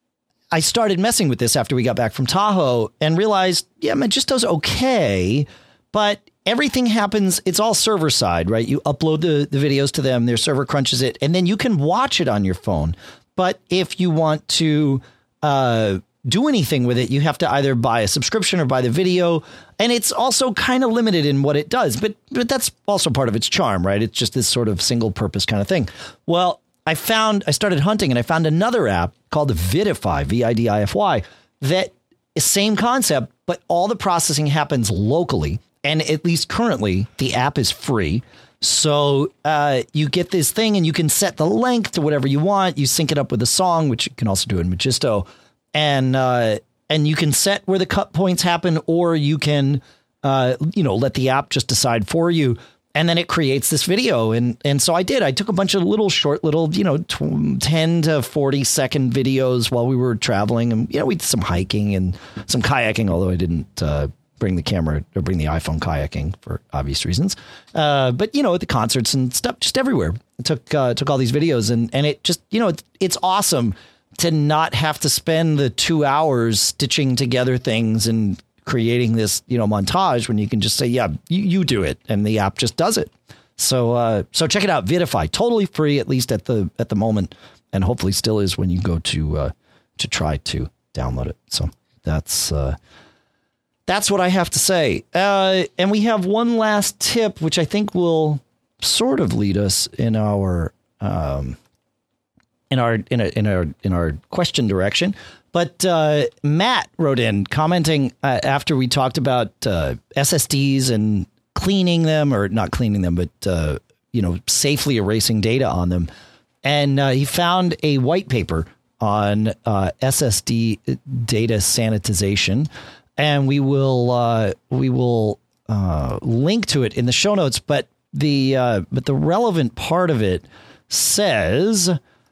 I started messing with this after we got back from Tahoe and realized, yeah, Magisto's okay, but everything happens. It's all server side, right? You upload the, the videos to them, their server crunches it, and then you can watch it on your phone. But if you want to uh, do anything with it, you have to either buy a subscription or buy the video. And it's also kind of limited in what it does. But, but that's also part of its charm, right? It's just this sort of single purpose kind of thing. Well, I found I started hunting and I found another app called Vidify, V I D I F Y, that is same concept, but all the processing happens locally. And at least currently, the app is free. So uh, you get this thing and you can set the length to whatever you want. You sync it up with a song, which you can also do in Magisto. And uh, and you can set where the cut points happen, or you can, uh, you know, let the app just decide for you. And then it creates this video. And and so I did. I took a bunch of little short, little, you know, ten to forty second videos while we were traveling. And, you know, we did some hiking and some kayaking, although I didn't uh, bring the camera or bring the iPhone kayaking for obvious reasons. Uh, but, you know, at the concerts and stuff, just everywhere. I took uh, took all these videos and, and it just, you know, it's, it's awesome to not have to spend the two hours stitching together things and creating this, you know, montage when you can just say, yeah, you, you do it. And the app just does it. So uh, so check it out. Vidify, totally free, at least at the at the moment. And hopefully still is when you go to uh, to try to download it. So that's uh, that's what I have to say. Uh, and we have one last tip, which I think will sort of lead us in our um, in our in, a, in our in our question direction. But uh, Matt wrote in commenting uh, after we talked about uh, S S Ds and cleaning them, or not cleaning them, but, uh, you know, safely erasing data on them. And uh, he found a white paper on uh, S S D data sanitization. And we will uh, we will uh, link to it in the show notes. But the uh, but the relevant part of it says,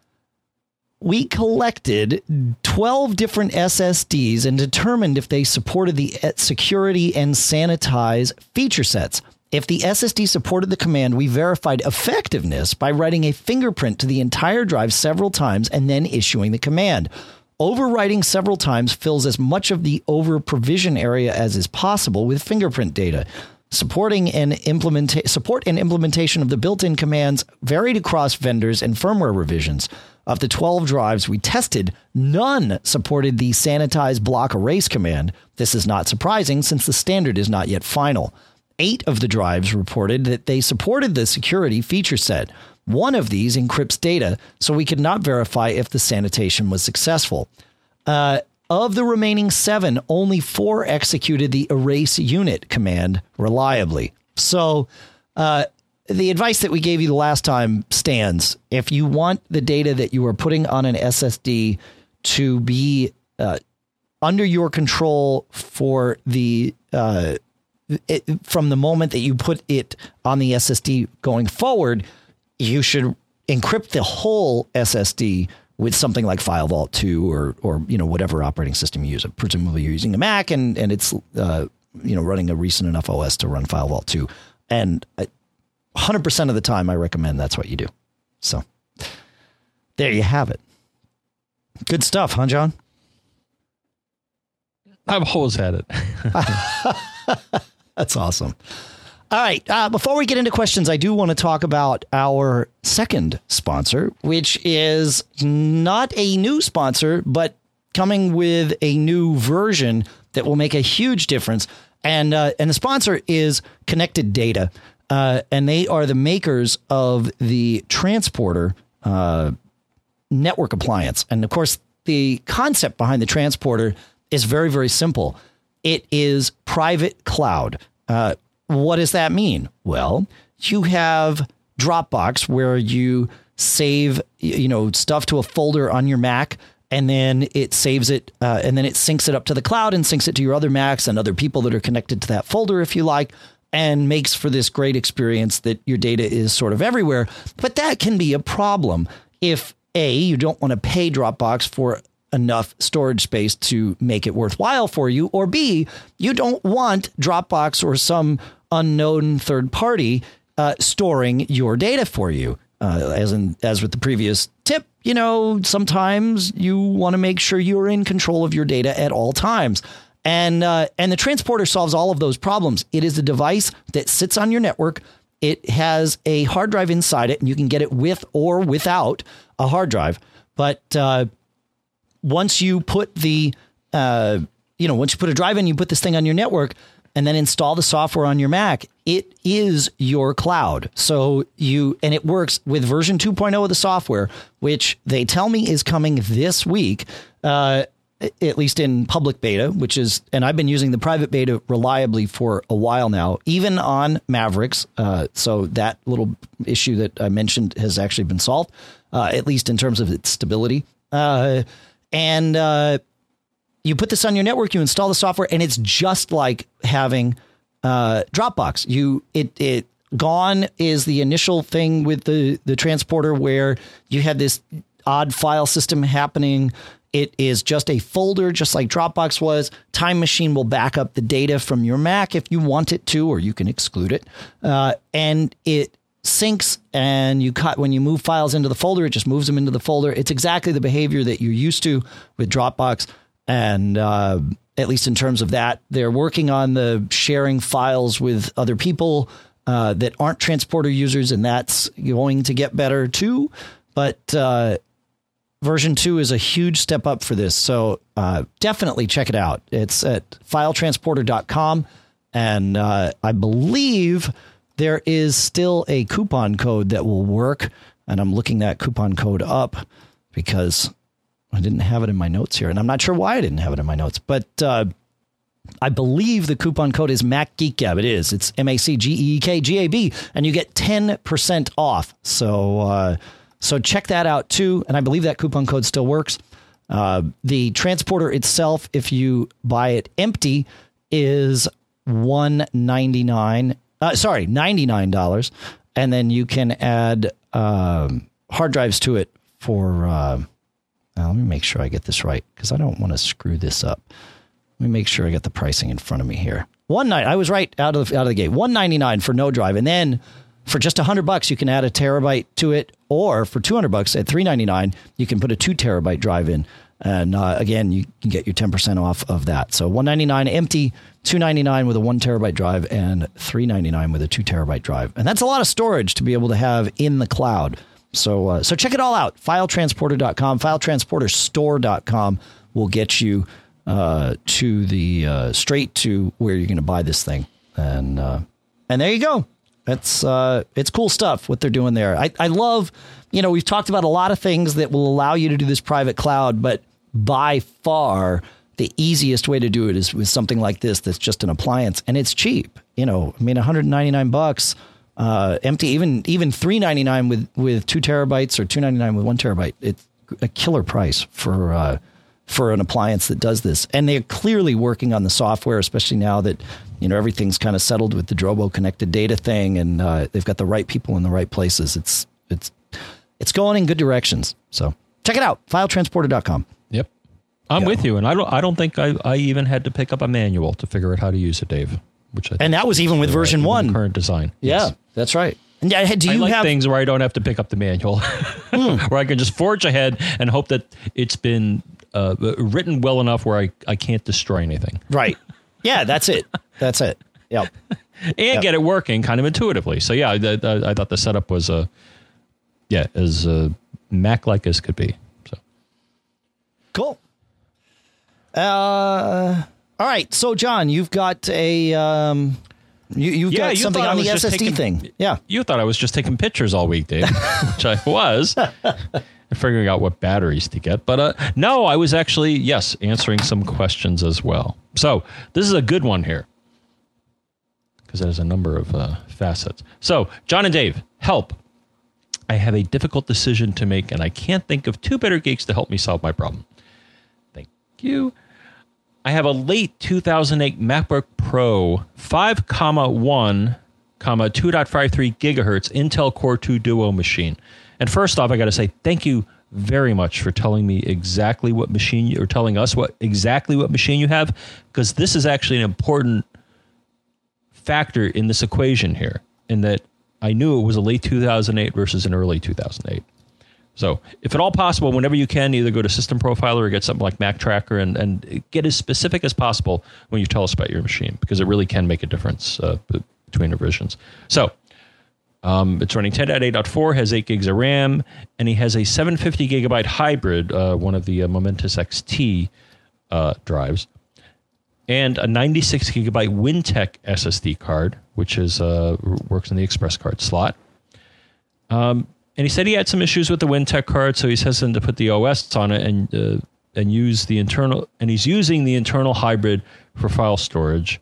we collected twelve different S S Ds and determined if they supported the security and sanitize feature sets. If the S S D supported the command, we verified effectiveness by writing a fingerprint to the entire drive several times and then issuing the command. Overwriting several times fills as much of the over provision area as is possible with fingerprint data. Supporting and implementa- support and implementation of the built-in commands varied across vendors and firmware revisions. Of the twelve drives we tested, none supported the sanitize block erase command. This is not surprising since the standard is not yet final. Eight of the drives reported that they supported the security feature set. One of these encrypts data, so we could not verify if the sanitation was successful. Uh, of the remaining seven, only four executed the erase unit command reliably. So, uh, the advice that we gave you the last time stands. If you want the data that you are putting on an S S D to be uh, under your control for the uh, it, from the moment that you put it on the S S D going forward, you should encrypt the whole S S D with something like FileVault two or or you know whatever operating system you use. Presumably you're using a Mac and and it's uh, you know running a recent enough O S to run FileVault two. And I, one hundred percent of the time, I recommend that's what you do. So there you have it. Good stuff, huh, John? I've always had it. That's awesome. All right. Uh, before we get into questions, I do want to talk about our second sponsor, which is not a new sponsor, but coming with a new version that will make a huge difference. And uh, and the sponsor is Connected Data. Uh, and they are the makers of the Transporter uh, network appliance. And of course, the concept behind the Transporter is very, very simple. It is private cloud. Uh, what does that mean? Well, you have Dropbox where you save, you know, stuff to a folder on your Mac, and then it saves it, uh, and then it syncs it up to the cloud and syncs it to your other Macs and other people that are connected to that folder, if you like, and makes for this great experience that your data is sort of everywhere. But that can be a problem if, A, you don't want to pay Dropbox for enough storage space to make it worthwhile for you, or B, you don't want Dropbox or some unknown third party uh, storing your data for you. Uh, as in, as with the previous tip, you know, sometimes you want to make sure you're in control of your data at all times. And uh, and the Transporter solves all of those problems. It is a device that sits on your network. It has a hard drive inside it, and you can get it with or without a hard drive. But uh, once you put the, uh, you know, once you put a drive in, you put this thing on your network and then install the software on your Mac, it is your cloud. So you, and it works with version two point oh of the software, which they tell me is coming this week, uh, at least in public beta, which is, and I've been using the private beta reliably for a while now, even on Mavericks. Uh, so that little issue that I mentioned has actually been solved, uh, at least in terms of its stability. Uh, And uh, you put this on your network, you install the software, and it's just like having uh, Dropbox. You it it gone is the initial thing with the the Transporter where you had this odd file system happening. It is just a folder, just like Dropbox was. Time Machine will back up the data from your Mac if you want it to, or you can exclude it. Uh, and it syncs, and you cut when you move files into the folder, it just moves them into the folder. It's exactly the behavior that you're used to with Dropbox. And uh, at least in terms of that, they're working on the sharing files with other people uh, that aren't Transporter users, and that's going to get better too. But uh, version two is a huge step up for this. So uh, definitely check it out. It's at file transporter dot com. And uh, I believe there is still a coupon code that will work, and I'm looking that coupon code up because I didn't have it in my notes here, and I'm not sure why I didn't have it in my notes, but uh, I believe the coupon code is MacGeekGab. It is. It's M A C G E E K G A B, and you get ten percent off. So uh, so check that out, too, and I believe that coupon code still works. Uh, the Transporter itself, if you buy it empty, is one ninety-nine. Uh, sorry, ninety-nine dollars. And then you can add um, hard drives to it for, uh, now let me make sure I get this right because I don't want to screw this up. Let me make sure I get the pricing in front of me here. One night, I was right out of the, out of the gate. one ninety-nine for no drive. And then for just one hundred bucks, you can add a terabyte to it. Or for two hundred bucks at three ninety-nine, you can put a two terabyte drive in. And uh, again, you can get your ten percent off of that. So one ninety-nine empty, two ninety-nine with a one terabyte drive, and three ninety-nine with a two terabyte drive. And that's a lot of storage to be able to have in the cloud. So uh, so check it all out. file transporter dot com, file transporter store dot com will get you uh, to the uh, straight to where you're going to buy this thing. And uh, and there you go. That's uh, it's cool stuff what they're doing there. I, I love, you know, we've talked about a lot of things that will allow you to do this private cloud, but by far the easiest way to do it is with something like this that's just an appliance, and it's cheap. You know, I mean, one ninety-nine bucks, uh, empty, even even three ninety-nine with with two terabytes or two ninety-nine with one terabyte. It's a killer price for uh, for an appliance that does this, and they're clearly working on the software, especially now that, you know, everything's kind of settled with the Drobo connected data thing, and uh, they've got the right people in the right places. It's it's it's going in good directions. So check it out, file transporter dot com. Yep, I'm yeah. with you, and I don't I don't think I, I even had to pick up a manual to figure out how to use it, Dave. Which I and that was even with version right, one, current design. Yeah, yes. That's right. And do you I like have things where I don't have to pick up the manual. mm. where I can just forge ahead and hope that it's been uh, written well enough where I, I can't destroy anything. Right. Yeah, that's it. That's it. Yep. and yep. get it working kind of intuitively. So yeah, I, I, I thought the setup was uh, yeah as uh, Mac-like as could be. So cool. Uh, all right. So John, you've got a um, you you've yeah, got you something on the S S D taking, thing. Yeah. You thought I was just taking pictures all week, Dave, which I was. Figuring out what batteries to get. But uh, no, I was actually, yes, answering some questions as well. So this is a good one here because it has a number of uh, facets. So John and Dave, help. I have a difficult decision to make and I can't think of two better geeks to help me solve my problem. Thank you. I have a late two thousand eight MacBook Pro five comma one comma two point five three gigahertz Intel Core two Duo machine. And first off, I got to say thank you very much for telling me exactly what machine you, or telling us what exactly what machine you have, because this is actually an important factor in this equation here, in that I knew it was a late two thousand eight versus an early two thousand eight. So if at all possible, whenever you can, either go to System Profiler or get something like Mac Tracker and, and get as specific as possible when you tell us about your machine, because it really can make a difference uh, between revisions. So Um, it's running ten point eight point four, has eight gigs of RAM, and he has a seven hundred fifty gigabyte hybrid, uh, one of the uh, Momentus X T uh, drives, and a ninety-six gigabyte Wintec S S D card, which is uh, works in the Express card slot. Um, and he said he had some issues with the Wintec card, so he's hesitant to put the O S on it and uh, and use the internal. And he's using the internal hybrid for file storage.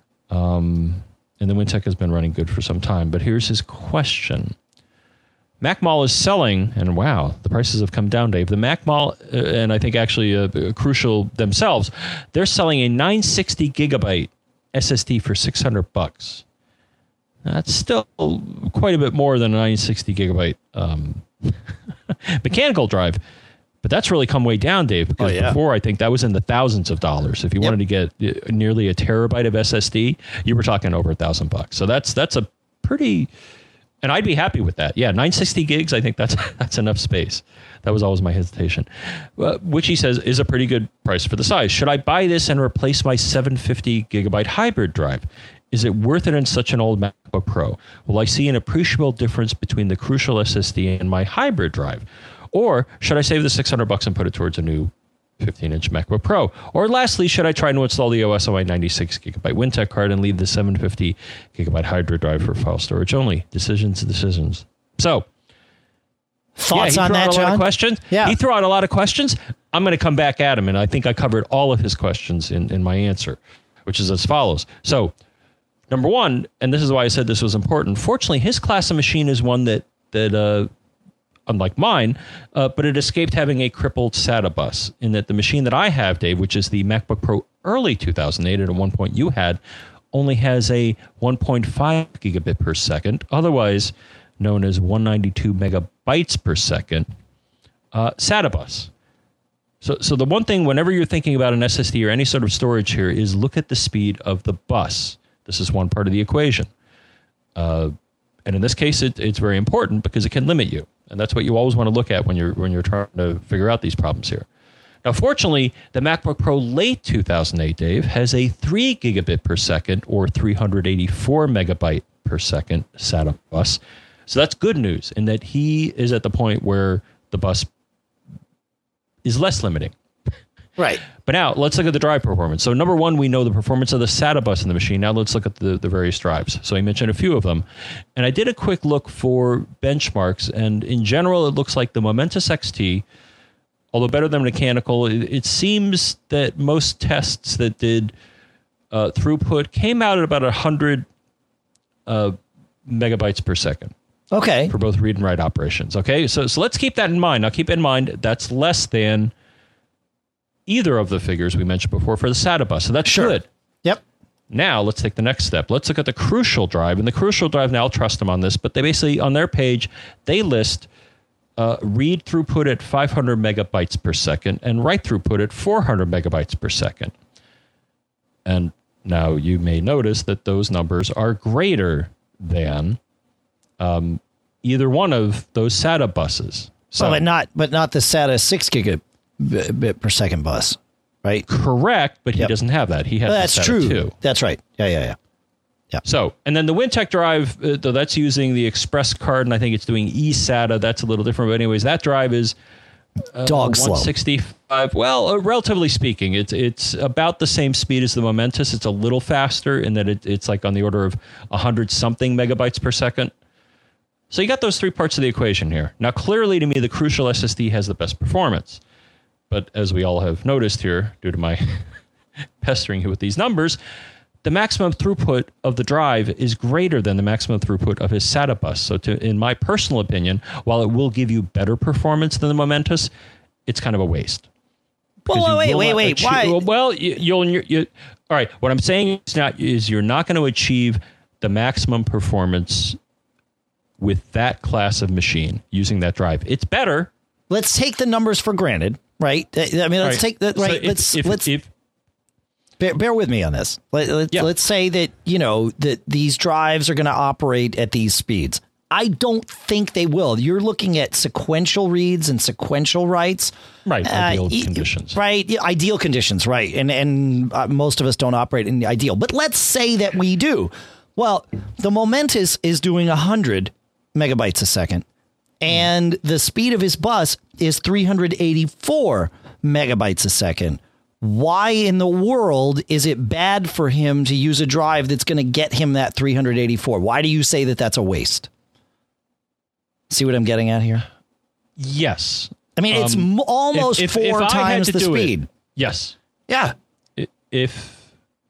Um. And the Wintec has been running good for some time. But here's his question. MacMall is selling, and wow, the prices have come down, Dave. The MacMall, uh, and I think actually uh, Crucial themselves, they're selling a nine hundred sixty gigabyte S S D for six hundred bucks. That's still quite a bit more than a nine hundred sixty gigabyte um, mechanical drive. But that's really come way down, Dave, because oh, yeah. before I think that was in the thousands of dollars. If you yep. wanted to get nearly a terabyte of S S D, you were talking over a thousand bucks. So that's that's a pretty, and I'd be happy with that. Yeah, nine hundred sixty gigs. I think that's that's enough space. That was always my hesitation, uh, which he says is a pretty good price for the size. Should I buy this and replace my seven hundred fifty gigabyte hybrid drive? Is it worth it in such an old MacBook Pro? Will I see an appreciable difference between the Crucial S S D and my hybrid drive? Or should I save the six hundred bucks and put it towards a new fifteen inch MacBook Pro? Or lastly, should I try to install the O S on my ninety-six gigabyte Wintec card and leave the seven hundred fifty gigabyte hybrid drive for file storage only? Decisions, decisions. So, thoughts yeah, on that, John? John? A lot of questions. Yeah. He threw out a lot of questions. I'm going to come back at him, and I think I covered all of his questions in, in my answer, which is as follows. So, number one, and this is why I said this was important. Fortunately, his class of machine is one that that. Uh, unlike mine, uh, but it escaped having a crippled SATA bus, in that the machine that I have, Dave, which is the MacBook Pro early two thousand eight, at one point you had, only has a one point five gigabit per second, otherwise known as one hundred ninety-two megabytes per second, uh, SATA bus. So, so the one thing, whenever you're thinking about an S S D or any sort of storage here, is look at the speed of the bus. This is one part of the equation. Uh, and in this case, it, it's very important because it can limit you. And that's what you always want to look at when you're when you're trying to figure out these problems here. Now, fortunately, the MacBook Pro late two thousand eight, Dave, has a three gigabit per second or three hundred eighty-four megabyte per second SATA bus. So that's good news in that he is at the point where the bus is less limiting. Right. But now let's look at the drive performance. So number one, we know the performance of the SATA bus in the machine. Now let's look at the, the various drives. So I mentioned a few of them. And I did a quick look for benchmarks. And in general, it looks like the Momentus X T, although better than mechanical, it, it seems that most tests that did uh, throughput came out at about one hundred uh, megabytes per second. Okay. For both read and write operations. Okay. So, so let's keep that in mind. Now keep in mind that's less than either of the figures we mentioned before for the SATA bus. So that's sure. good. Yep. Now let's take the next step. Let's look at the Crucial drive. And the Crucial drive, now I'll trust them on this, but they basically, on their page, they list uh, read throughput at five hundred megabytes per second and write throughput at four hundred megabytes per second. And now you may notice that those numbers are greater than um, either one of those SATA buses. So, well, but not but not the SATA six gigabit per second bus, right? Correct, but he Yep. doesn't have that. He has Well, the that's SATA true. two. That's right. Yeah, yeah, yeah. Yeah. So, and then the Wintec drive, uh, though that's using the Express card, and I think it's doing eSATA. That's a little different. But anyways, that drive is uh, Dog slow. one sixty-five. Well, uh, relatively speaking, it's it's about the same speed as the Momentous. It's a little faster in that it, it's like on the order of one hundred something megabytes per second. So you got those three parts of the equation here. Now, clearly to me, the Crucial S S D has the best performance. But as we all have noticed here, due to my pestering you with these numbers, the maximum throughput of the drive is greater than the maximum throughput of his SATA bus. So to, in my personal opinion, while it will give you better performance than the Momentous, it's kind of a waste. Because Well, you wait, will wait, not wait. achieve- Why? Well, you, you'll, you, you, all right. What I'm saying is not is you're not going to achieve the maximum performance with that class of machine using that drive. It's better. Let's take the numbers for granted, right? I mean, let's Right. take that. So Right. if- let's if, let's if, bear, bear with me on this. Let, let, Yeah. Let's say that you know that these drives are going to operate at these speeds. I don't think they will. You're looking at sequential reads and sequential writes. Right, ideal e- conditions. Right, yeah, ideal conditions, right. And and uh, most of us don't operate in the ideal. But let's say that we do. Well, the Momentous is doing one hundred megabytes a second, and the speed of his bus is three hundred eighty-four megabytes a second. Why in the world is it bad for him to use a drive that's going to get him that three hundred eighty-four? Why do you say that that's a waste? See what I'm getting at here? yes. I mean, it's Um, m- almost if- if- four if I had times to the do it- speed. Yes. Yeah. I- If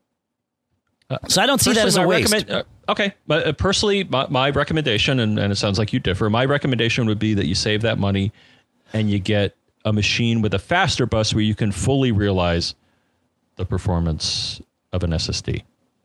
So I don't see that as a Personally, my waste. recommend- uh, okay, but uh, personally, my, my recommendation, and, and it sounds like you differ, my recommendation would be that you save that money and you get a machine with a faster bus where you can fully realize the performance of an S S D.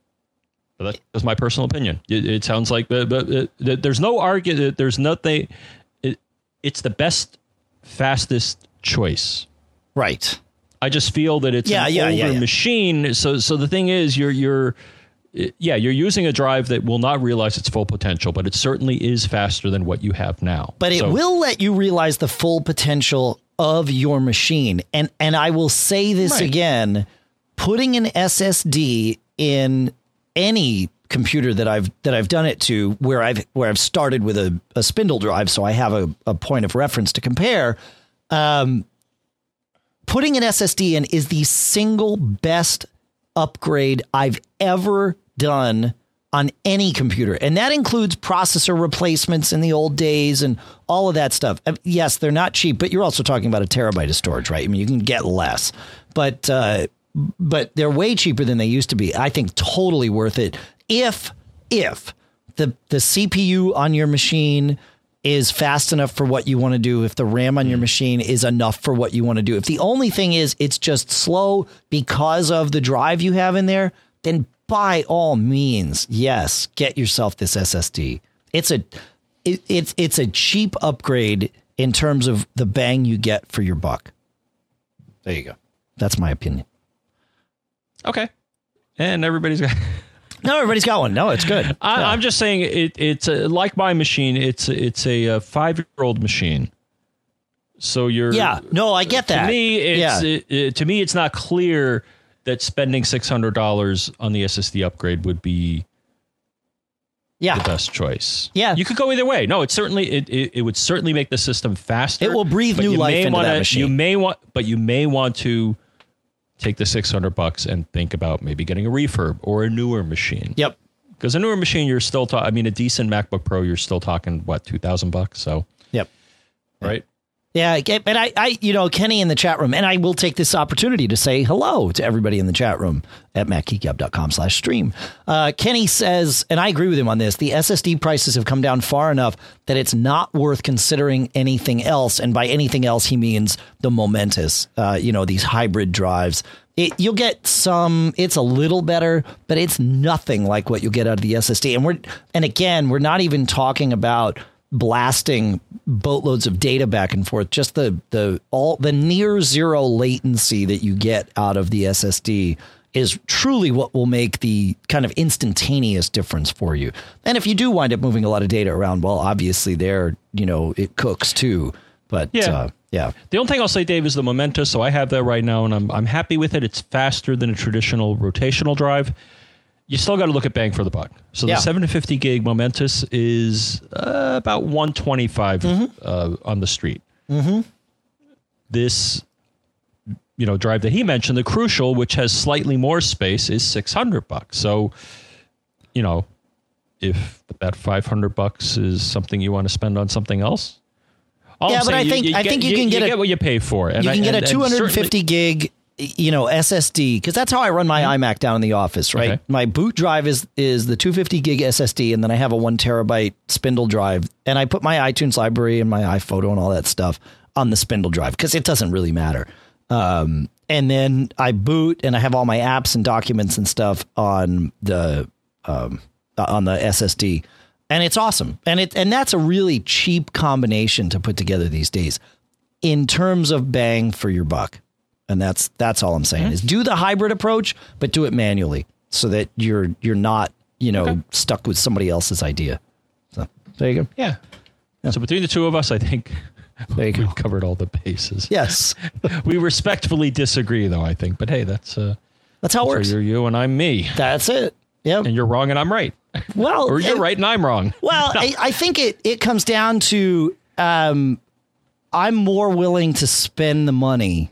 But that- that's my personal opinion. It, it sounds like, but, but uh, there's no argument. There's nothing. It, it's the best, fastest choice. Right. I just feel that it's Yeah, an yeah, older yeah, yeah. machine. So, so the thing is, you're you're, yeah, you're using a drive that will not realize its full potential, but it certainly is faster than what you have now. But it So- will let you realize the full potential of your machine. And and I will say this Right. again, putting an S S D in any computer that I've that I've done it to where I've where I've started with a, a spindle drive, so I have a, a point of reference to compare. Um, putting an S S D in is the single best upgrade I've ever done on any computer. And that includes processor replacements in the old days and all of that stuff. Uh, Yes, they're not cheap, but you're also talking about a terabyte of storage, right? I mean, you can get less, but, uh, but they're way cheaper than they used to be. I think totally worth it. If, if the, the C P U on your machine is fast enough for what you want to do, if the RAM on your machine is enough for what you want to do. If the only thing is it's just slow because of the drive you have in there, then by all means, yes, get yourself this S S D. It's a it, it's it's a cheap upgrade in terms of the bang you get for your buck. There you go. That's my opinion. okay, and everybody's got. No, everybody's got one. No, it's good. I, Yeah. I'm just saying it. It's a, like my machine. It's it's a, uh five-year-old machine. So you're Yeah, no, I get that. To me, it's Yeah. it, it, to me it's not clear that spending six hundred dollars on the S S D upgrade would be Yeah. the best choice. Yeah. You could go either way. No, it certainly it, it, it would certainly make the system faster. It will breathe but new you life may into wanna, that machine. You may want but you may want to take the six hundred bucks and think about maybe getting a refurb or a newer machine. Yep. Because a newer machine you're still talking I mean a decent MacBook Pro you're still talking what two thousand bucks, so Yep. right? Yeah, but I, I, you know, Kenny in the chat room, and I will take this opportunity to say hello to everybody in the chat room at mac geek gab dot com slash stream. Uh, Kenny says, and I agree with him on this, the S S D prices have come down far enough that it's not worth considering anything else. And by anything else, he means the Momentous, uh, you know, these hybrid drives. It, you'll get some, it's a little better, but it's nothing like what you'll get out of the S S D. And we're, and again, we're not even talking about blasting boatloads of data back and forth. Just the the all the near zero latency that you get out of the S S D is truly what will make the kind of instantaneous difference for you. And if you do wind up moving a lot of data around, well, obviously there, you know, it cooks too. But Yeah. uh, yeah. The only thing I'll say, Dave, is the Momentus. So I have that right now, and I'm I'm happy with it. It's faster than a traditional rotational drive. You still got to look at bang for the buck. So Yeah. the seven fifty gig Momentus is uh, about one twenty-five Mm-hmm. uh, on the street. Mm-hmm. This, you know, drive that he mentioned, the Crucial, which has slightly more space, is six hundred bucks. So, you know, if that five hundred bucks is something you want to spend on something else. All Yeah, I'm but saying, I think- I get, think you can get a- get what you pay for. And You can I- get and- a and two hundred fifty certainly- gig, you know, S S D, because that's how I run my iMac down in the office, right? Okay. My boot drive is is the two hundred fifty gig S S D, and then I have a one terabyte spindle drive, and I put my iTunes library and my iPhoto and all that stuff on the spindle drive because it doesn't really matter. Um, and then I boot, and I have all my apps and documents and stuff on the um, on the S S D. And it's awesome. And it and that's a really cheap combination to put together these days in terms of bang for your buck. And that's that's all I'm saying, mm-hmm. is do the hybrid approach, but do it manually so that you're you're not, you know, okay. stuck with somebody else's idea. So there you go. Yeah. yeah. So between the two of us, I think there you we've go. covered all the bases. Yes. We respectfully disagree, though, I think. But hey, that's uh, that's how it works. You're you and I'm me. That's it. Yeah. And you're wrong and I'm right. Well, or you're it, right and I'm wrong. Well, no. I, I think it, it comes down to um, I'm more willing to spend the money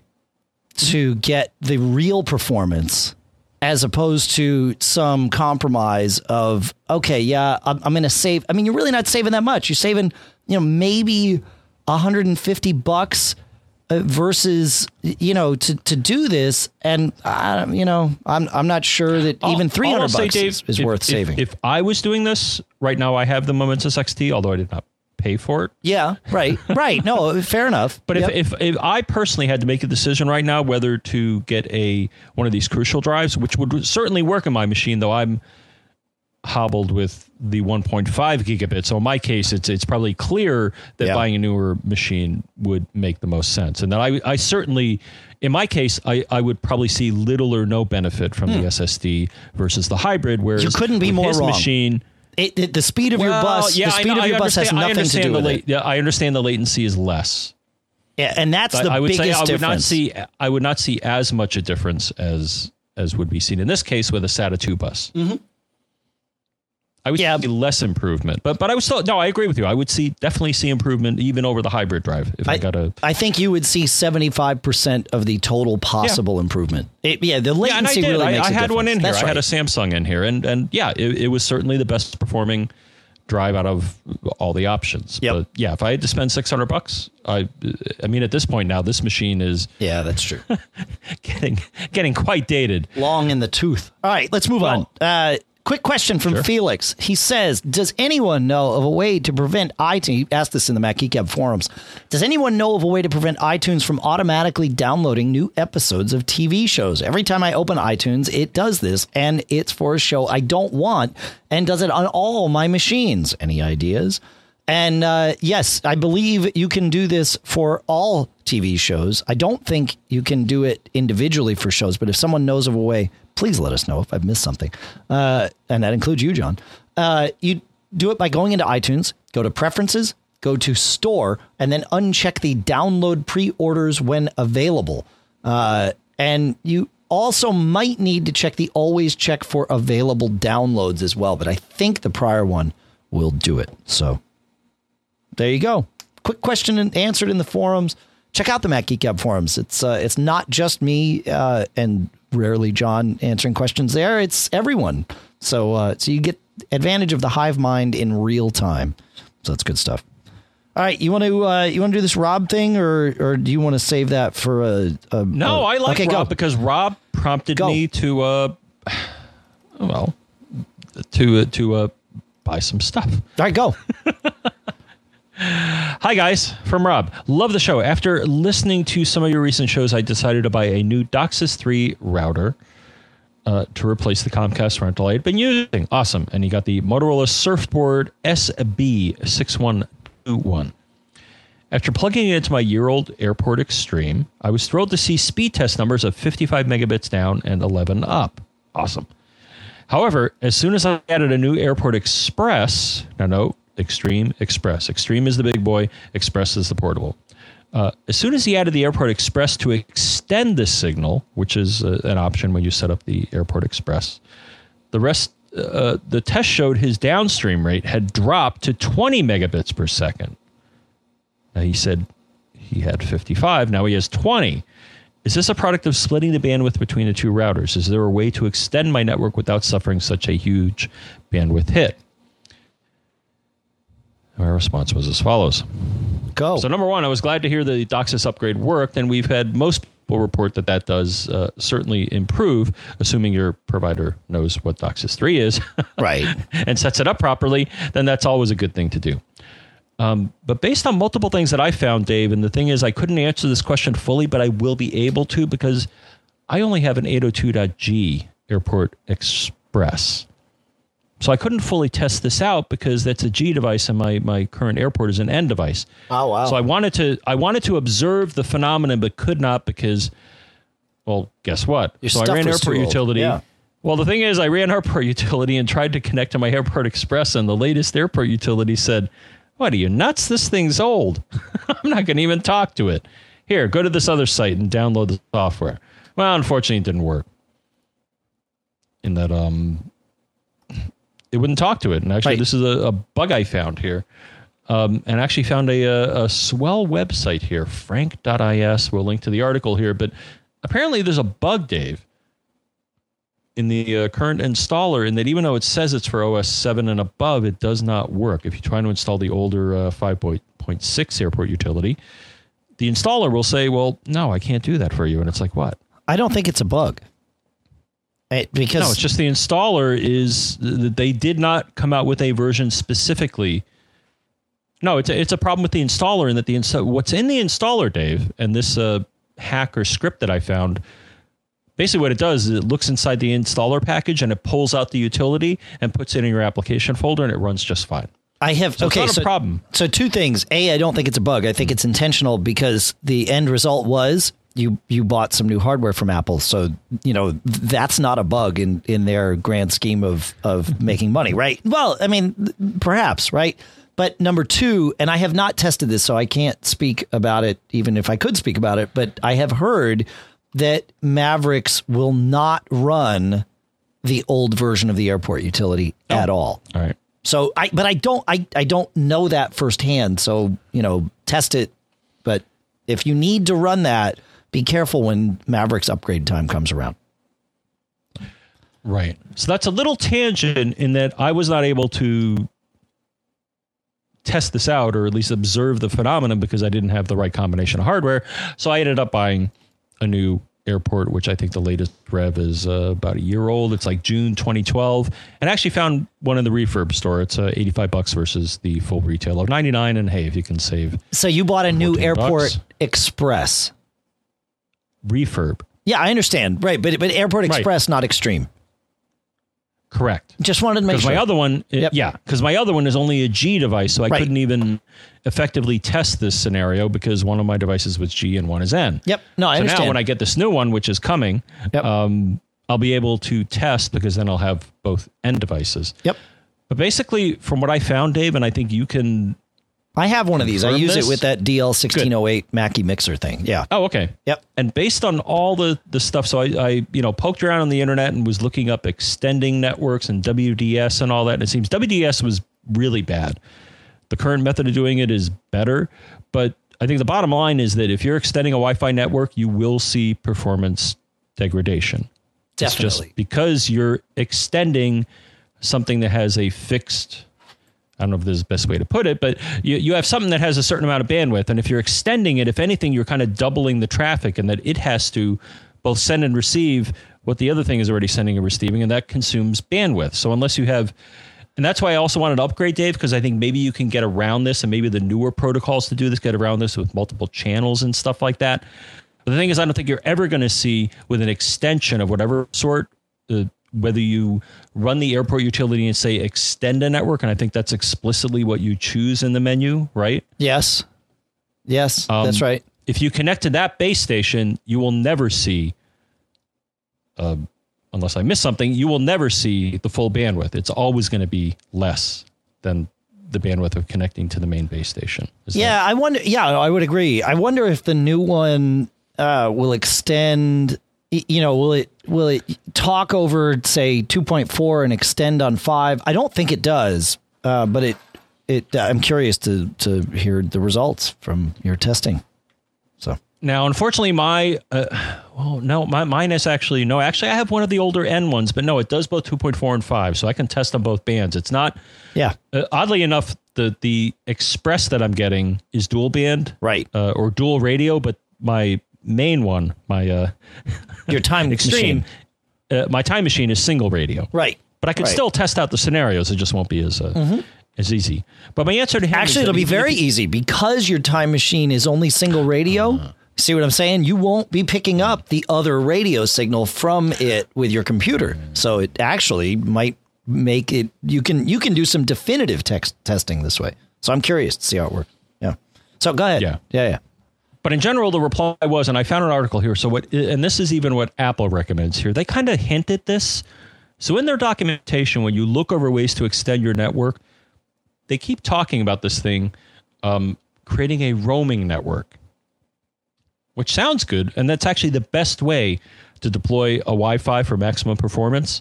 to get the real performance as opposed to some compromise of, okay, yeah, I'm, I'm going to save. I mean, you're really not saving that much. You're saving, you know, maybe one hundred fifty bucks uh, versus, you know, to, to do this. And, uh, you know, I'm I'm not sure that even three hundred say, bucks Dave, is, is if, worth if, saving. If I was doing this right now, I have the Momentus X T, although I did not pay for it. Yeah, right, right. No, fair enough. But yep. if, if if I personally had to make a decision right now whether to get a one of these Crucial drives, which would certainly work in my machine, though I'm hobbled with the one point five gigabit. So in my case, it's it's probably clear that yeah. buying a newer machine would make the most sense. And then I I certainly, in my case, I, I would probably see little or no benefit from hmm. the S S D versus the hybrid. Whereas you couldn't be with more his wknow. machine. It, it, the speed of well, your bus, yeah, the speed I know, of your I bus has nothing to do the with la- it. Yeah, I understand the latency is less. Yeah, and that's the I would biggest say I would difference. not see I would not see as much a difference as as would be seen in this case with a SATA two bus. Mm-hmm. I would yeah. see less improvement, but but I would still no. I agree with you. I would see definitely see improvement even over the hybrid drive if I, I got a. I think you would see seventy-five percent of the total possible yeah. improvement. It, yeah, the latency yeah, and I did. really I, makes I a had difference. one in here. That's I right. had a Samsung in here, and and yeah, it, it was certainly the best performing drive out of all the options. Yep. But yeah, if I had to spend six hundred bucks, I I mean at this point now, this machine is yeah, that's true. getting getting quite dated, long in the tooth. All right, let's move well, on. Uh, Quick question from sure. Felix. He says, does anyone know of a way to prevent iTunes? He asked this in the Mac Geek Gab forums. Does anyone know of a way to prevent iTunes from automatically downloading new episodes of T V shows? Every time I open iTunes, it does this, and it's for a show I don't want, and does it on all my machines. Any ideas? And uh, yes, I believe you can do this for all T V shows. I don't think you can do it individually for shows, but if someone knows of a way, please let us know if I've missed something. Uh, and that includes you, John. Uh, you do it by going into iTunes, go to Preferences, go to Store, and then uncheck the Download Pre-orders when available. Uh, and you also might need to check the Always Check for Available Downloads as well. But I think the prior one will do it. So there you go. Quick question and answered in the forums. Check out the Mac Geek Gab forums. It's uh, it's not just me uh, and rarely John answering questions there. It's everyone. So uh, so you get advantage of the hive mind in real time. So that's good stuff. All right, you want to uh, you want to do this Rob thing, or or do you want to save that for a? a no, a, I like okay, Rob go. because Rob prompted Go. me to uh, well, to uh, to uh, buy some stuff. All right, go. Hi, guys. From Rob. Love the show. After listening to some of your recent shows, I decided to buy a new DOCSIS three router uh, to replace the Comcast rental I had been using. Awesome. And you got the Motorola Surfboard S B six one two one. After plugging it into my year-old Airport Extreme, I was thrilled to see speed test numbers of fifty-five megabits down and eleven up. Awesome. However, as soon as I added a new Airport Express, now no, Extreme Express. Extreme is the big boy. Express is the portable. Uh, as soon as he added the Airport Express to extend the signal, which is uh, an option when you set up the Airport Express, the rest, uh, the test showed his downstream rate had dropped to twenty megabits per second. Now, he said he had fifty-five. Now he has twenty. Is this a product of splitting the bandwidth between the two routers? Is there a way to extend my network without suffering such a huge bandwidth hit? My response was as follows. Go. So number one, I was glad to hear the DOCSIS upgrade worked, and we've had most people report that that does uh, certainly improve, assuming your provider knows what DOCSIS three is, right, and sets it up properly. Then that's always a good thing to do. Um, but based on multiple things that I found, Dave, and the thing is, I couldn't answer this question fully, but I will be able to because I only have an eight oh two dot G Airport Express. So I couldn't fully test this out because that's a G device and my, my current airport is an N device. Oh, wow. So I wanted to I wanted to observe the phenomenon, but could not because, well, guess what? Your so stuff I ran was airport too old. utility. Yeah. Well, the thing is, I ran airport utility and tried to connect to my Airport Express, and the latest airport utility said, "What are you nuts? This thing's old. I'm not going to even talk to it. Here, go to this other site and download the software." Well, unfortunately, it didn't work. In that, um, it wouldn't talk to it. And actually, right. this is a, a bug I found here. Um, and actually found a, a, a swell website here, frank dot I S. We'll link to the article here. But apparently there's a bug, Dave, in the uh, current installer, in that even though it says it's for O S seven and above, it does not work. If you try to install the older uh, five point six airport utility, the installer will say, well, no, I can't do that for you. And it's like, what? I don't think it's a bug. It, because no, it's just the installer is, they did not come out with a version specifically. No, it's a, it's a problem with the installer in that the insta- what's in the installer, Dave, and this uh, hack or script that I found, basically what it does is it looks inside the installer package and it pulls out the utility and puts it in your application folder and it runs just fine. I have, so okay, it's not so, a problem. So two things. A, I don't think it's a bug. I think it's intentional because the end result was you you bought some new hardware from Apple. So, you know, that's not a bug in, in their grand scheme of, of making money, right? Well, I mean, perhaps, right? But number two, and I have not tested this, so I can't speak about it, even if I could speak about it, but I have heard that Mavericks will not run the old version of the airport utility oh. at all. All right. So I, but I don't, I, I don't know that firsthand. So, you know, test it. But if you need to run that, be careful when Mavericks upgrade time comes around. Right. So that's a little tangent in that I was not able to test this out or at least observe the phenomenon because I didn't have the right combination of hardware. So I ended up buying a new airport, which I think the latest rev is uh, about a year old. It's like June twenty twelve, and I actually found one in the refurb store. It's uh, eighty-five bucks versus the full retail of ninety-nine. And hey, if you can save. So you bought a new Airport bucks. Express. Refurb. Yeah, I understand. Right. But, but Airport Express, right. not Extreme. Correct. Just wanted to make sure. Because my other one, yep. yeah, because my other one is only a G device, so I right. couldn't even effectively test this scenario because one of my devices was G and one is N. Yep. No, I so understand. now when I get this new one, which is coming, yep. um, I'll be able to test because then I'll have both N devices. Yep. But basically, from what I found, Dave, and I think you can... I have one of these. I use this. it with that D L sixteen oh eight Mackie mixer thing. Yeah. Oh, okay. Yep. And based on all the, the stuff, so I, I, you know, poked around on the internet and was looking up extending networks and W D S and all that. And it seems W D S was really bad. The current method of doing it is better. But I think the bottom line is that if you're extending a Wi-Fi network, you will see performance degradation. Definitely. It's just because you're extending something that has a fixed... I don't know if this is the best way to put it, but you, you have something that has a certain amount of bandwidth. And if you're extending it, if anything, you're kind of doubling the traffic and that it has to both send and receive what the other thing is already sending and receiving. And that consumes bandwidth. So unless you have, and that's why I also wanted to upgrade, Dave, because I think maybe you can get around this and maybe the newer protocols to do this, get around this with multiple channels and stuff like that. But the thing is, I don't think you're ever going to see with an extension of whatever sort, uh, whether you run the airport utility and say extend a network, and I think that's explicitly what you choose in the menu, right? Yes. Yes, um, that's right. If you connect to that base station, you will never see, uh, unless I miss something, you will never see the full bandwidth. It's always going to be less than the bandwidth of connecting to the main base station. Is yeah, that- I wonder. Yeah, I would agree. I wonder if the new one uh, will extend. You know, will it will it talk over, say, two point four and extend on five? I don't think it does, uh, but it it. Uh, I'm curious to to hear the results from your testing. So now, unfortunately, my uh, well, no, my mine is actually no. Actually, I have one of the older N ones, but no, it does both two point four and five, so I can test on both bands. It's not. Yeah. Uh, oddly enough, the the Express that I'm getting is dual band, Right, uh, or dual radio, but my main one, my uh, your time Extreme, machine. uh, my Time Machine is single radio, Right, but I can right. still test out the scenarios. It just won't be as uh, mm-hmm. as easy. But my answer to him Actually, is it'll that be even very if you- easy because your time machine is only single radio. Uh, See what I'm saying? You won't be picking up the other radio signal from it with your computer. So it actually might make it. You can you can do some definitive text testing this way. So I'm curious to see how it works. Yeah. So go ahead. Yeah. Yeah. Yeah. But in general, the reply was, and I found an article here. So what, and this is even what Apple recommends here. They kind of hint at this. So in their documentation, when you look over ways to extend your network, they keep talking about this thing, um, creating a roaming network, which sounds good. And that's actually the best way to deploy a Wi-Fi for maximum performance.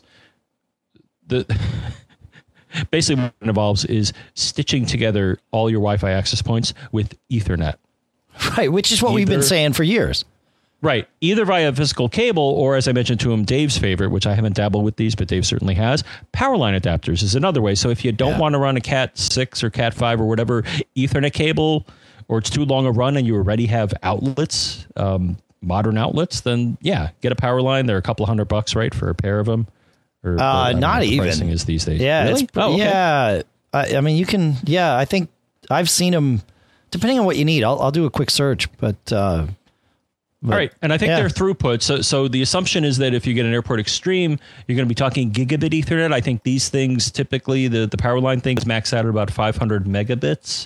The basically what it involves is stitching together all your Wi-Fi access points with Ethernet. Right. Which is what we've been Either- saying for years. Right. Either via physical cable or, as I mentioned to him, Dave's favorite, which I haven't dabbled with these, but Dave certainly has. Power line adapters is another way. So if you don't Yeah. want to run a Cat six or Cat five or whatever Ethernet cable, or it's too long a run and you already have outlets, um, modern outlets, then yeah, get a power line. They're a couple of hundred bucks, right, for a pair of them. Or, Uh, or I don't know not what the even. pricing is these days. Yeah. Really? It's, Oh, okay. Yeah. I, I mean, you can. Yeah. I think I've seen them. Depending on what you need, I'll, I'll do a quick search. But, uh, but All right. And I think yeah. their throughput. So, so the assumption is that if you get an Airport Extreme, you're going to be talking gigabit Ethernet. I think these things typically, the, the power line things max out at about five hundred megabits.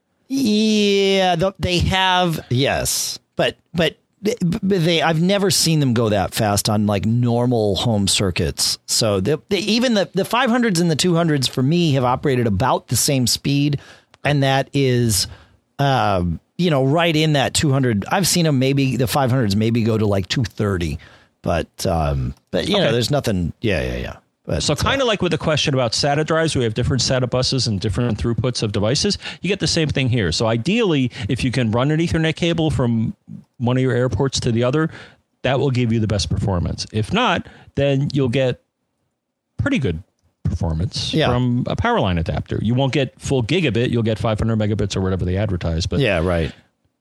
Yeah, th- they have, yes, but but they, but they I've never seen them go that fast on like normal home circuits. So the, the, even the the five hundreds and the two hundreds for me have operated about the same speed, and that is, um, you know, right in that two hundred. I've seen them maybe the five hundreds maybe go to like two thirty, but um, but you Okay. know, there's nothing. Yeah, yeah, yeah. But, So kind of like with the question about SATA drives, we have different SATA buses and different throughputs of devices. You get the same thing here. So ideally, if you can run an Ethernet cable from one of your airports to the other, that will give you the best performance. If not, then you'll get pretty good performance Yeah. from a power line adapter. You won't get full gigabit. You'll get five hundred megabits or whatever they advertise. But yeah, right.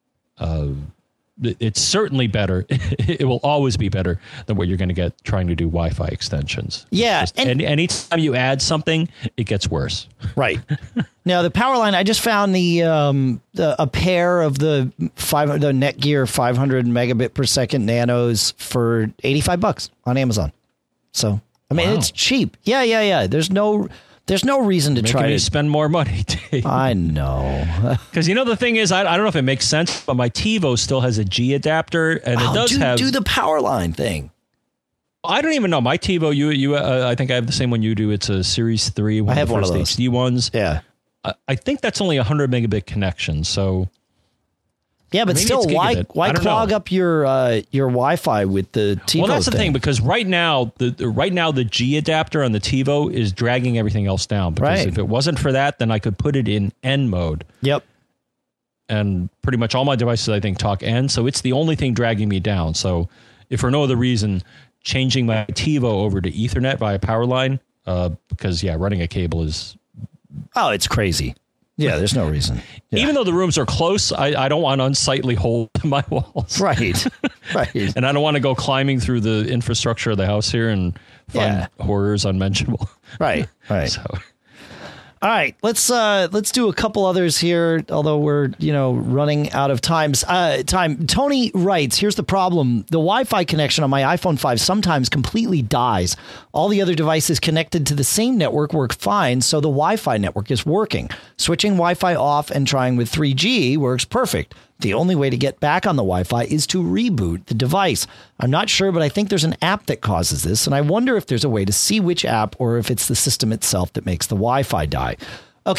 it's certainly better. It will always be better than what you're going to get trying to do Wi-Fi extensions. Yeah, Just, and- and anytime you add something, it gets worse. Right. Now the power line, I just found the um the, a pair of the five the Netgear five hundred megabit per second nanos for eighty-five bucks on Amazon. So I mean, Wow. it's cheap. Yeah, yeah, yeah. There's no there's no reason to Making try me to. spend more money, Dave. I know. Because you know the thing is, I, I don't know if it makes sense, but my TiVo still has a G adapter, and it Oh, does do, have. do the power line thing. I don't even know my TiVo. You, you. Uh, I think I have the same one you do. It's a Series Three. One I have the one of first those. H D ones. Yeah. I, I think that's only a hundred megabit connection. So Yeah, but Maybe still, it's why gigabit. why I don't clog know. up your uh, your Wi-Fi with the TiVo well, that's the thing? thing because right now the, the right now the G adapter on the TiVo is dragging everything else down. Because Right. if it wasn't for that, then I could put it in N mode. Yep. And pretty much all my devices, I think, talk N. So it's the only thing dragging me down. So if for no other reason, changing my TiVo over to Ethernet via power line, uh, because, yeah, running a cable is... Oh, it's crazy. Yeah, there's no reason. Yeah. Even though the rooms are close, I, I don't want unsightly hole to my walls. Right. Right. And I don't want to go climbing through the infrastructure of the house here and find Yeah. horrors unmentionable. Right. Right. So... All right, let's uh, let's do a couple others here. Although we're you know running out of times. Uh, time. Tony writes, "Here's the problem: the Wi-Fi connection on my iPhone five sometimes completely dies. All the other devices connected to the same network work fine, so the Wi-Fi network is working. Switching Wi-Fi off and trying with three G works perfect. The only way to get back on the Wi-Fi is to reboot the device. I'm not sure, but I think there's an app that causes this, and I wonder if there's a way to see which app or if it's the system itself that makes the Wi-Fi die." Okay,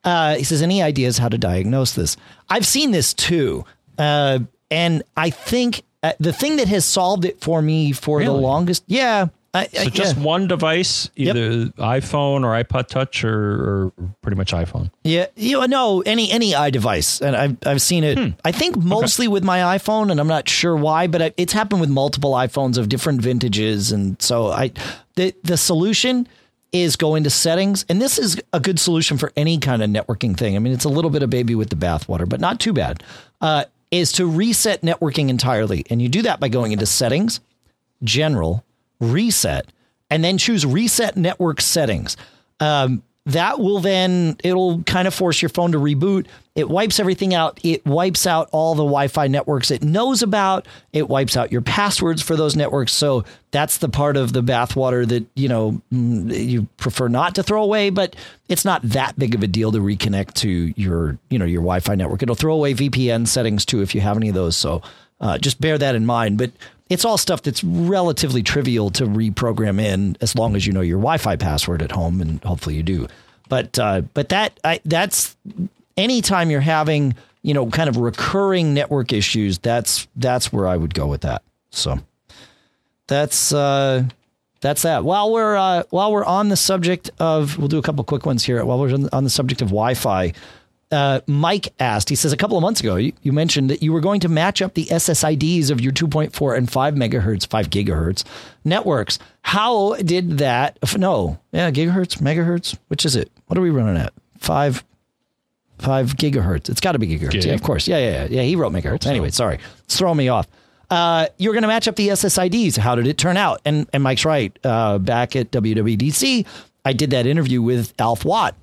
Uh, he says, any ideas how to diagnose this? I've seen this too. Uh, and I think uh, the thing that has solved it for me for really? the longest. Yeah. I, so I, just yeah. one device, either yep. iPhone or iPod Touch or, or pretty much iPhone. Yeah. You know, no, any, any iDevice. And I've, I've seen it, hmm. I think mostly okay. with my iPhone, and I'm not sure why, but it's happened with multiple iPhones of different vintages. And so I, the, the solution is go into settings. And this is a good solution for any kind of networking thing. I mean, it's a little bit of baby with the bathwater, but not too bad, uh, is to reset networking entirely. And you do that by going into settings, general, reset, and then choose reset network settings. Um, that will then, it'll kind of force your phone to reboot. It wipes everything out. It wipes out all the Wi-Fi networks it knows about. It wipes out your passwords for those networks. So that's the part of the bathwater that, you know, you prefer not to throw away, but it's not that big of a deal to reconnect to your, you know, your Wi-Fi network. It'll throw away V P N settings too, if you have any of those. So uh, just bear that in mind. But it's all stuff that's relatively trivial to reprogram in, as long as you know your Wi-Fi password at home, and hopefully you do. But uh, but that I, that's anytime you're having, you know, kind of recurring network issues, that's that's where I would go with that. So that's uh, that's that. While we're uh, while we're on the subject of, we'll do a couple quick ones here. While we're on the subject of Wi-Fi. Uh, Mike asked, he says, a couple of months ago, you, you mentioned that you were going to match up the S S I Ds of your two point four and five megahertz, five gigahertz networks. How did that? No, yeah, gigahertz, megahertz. Which is it? What are we running at? Five, five gigahertz. It's got to be gigahertz. Gig. Yeah, of course. Yeah, yeah, yeah. Yeah, he wrote megahertz. So. Anyway, sorry. It's throwing me off. Uh, you were going to match up the S S I Ds. How did it turn out? And, and Mike's right. Uh, back at W W D C, I did that interview with Alf Watt.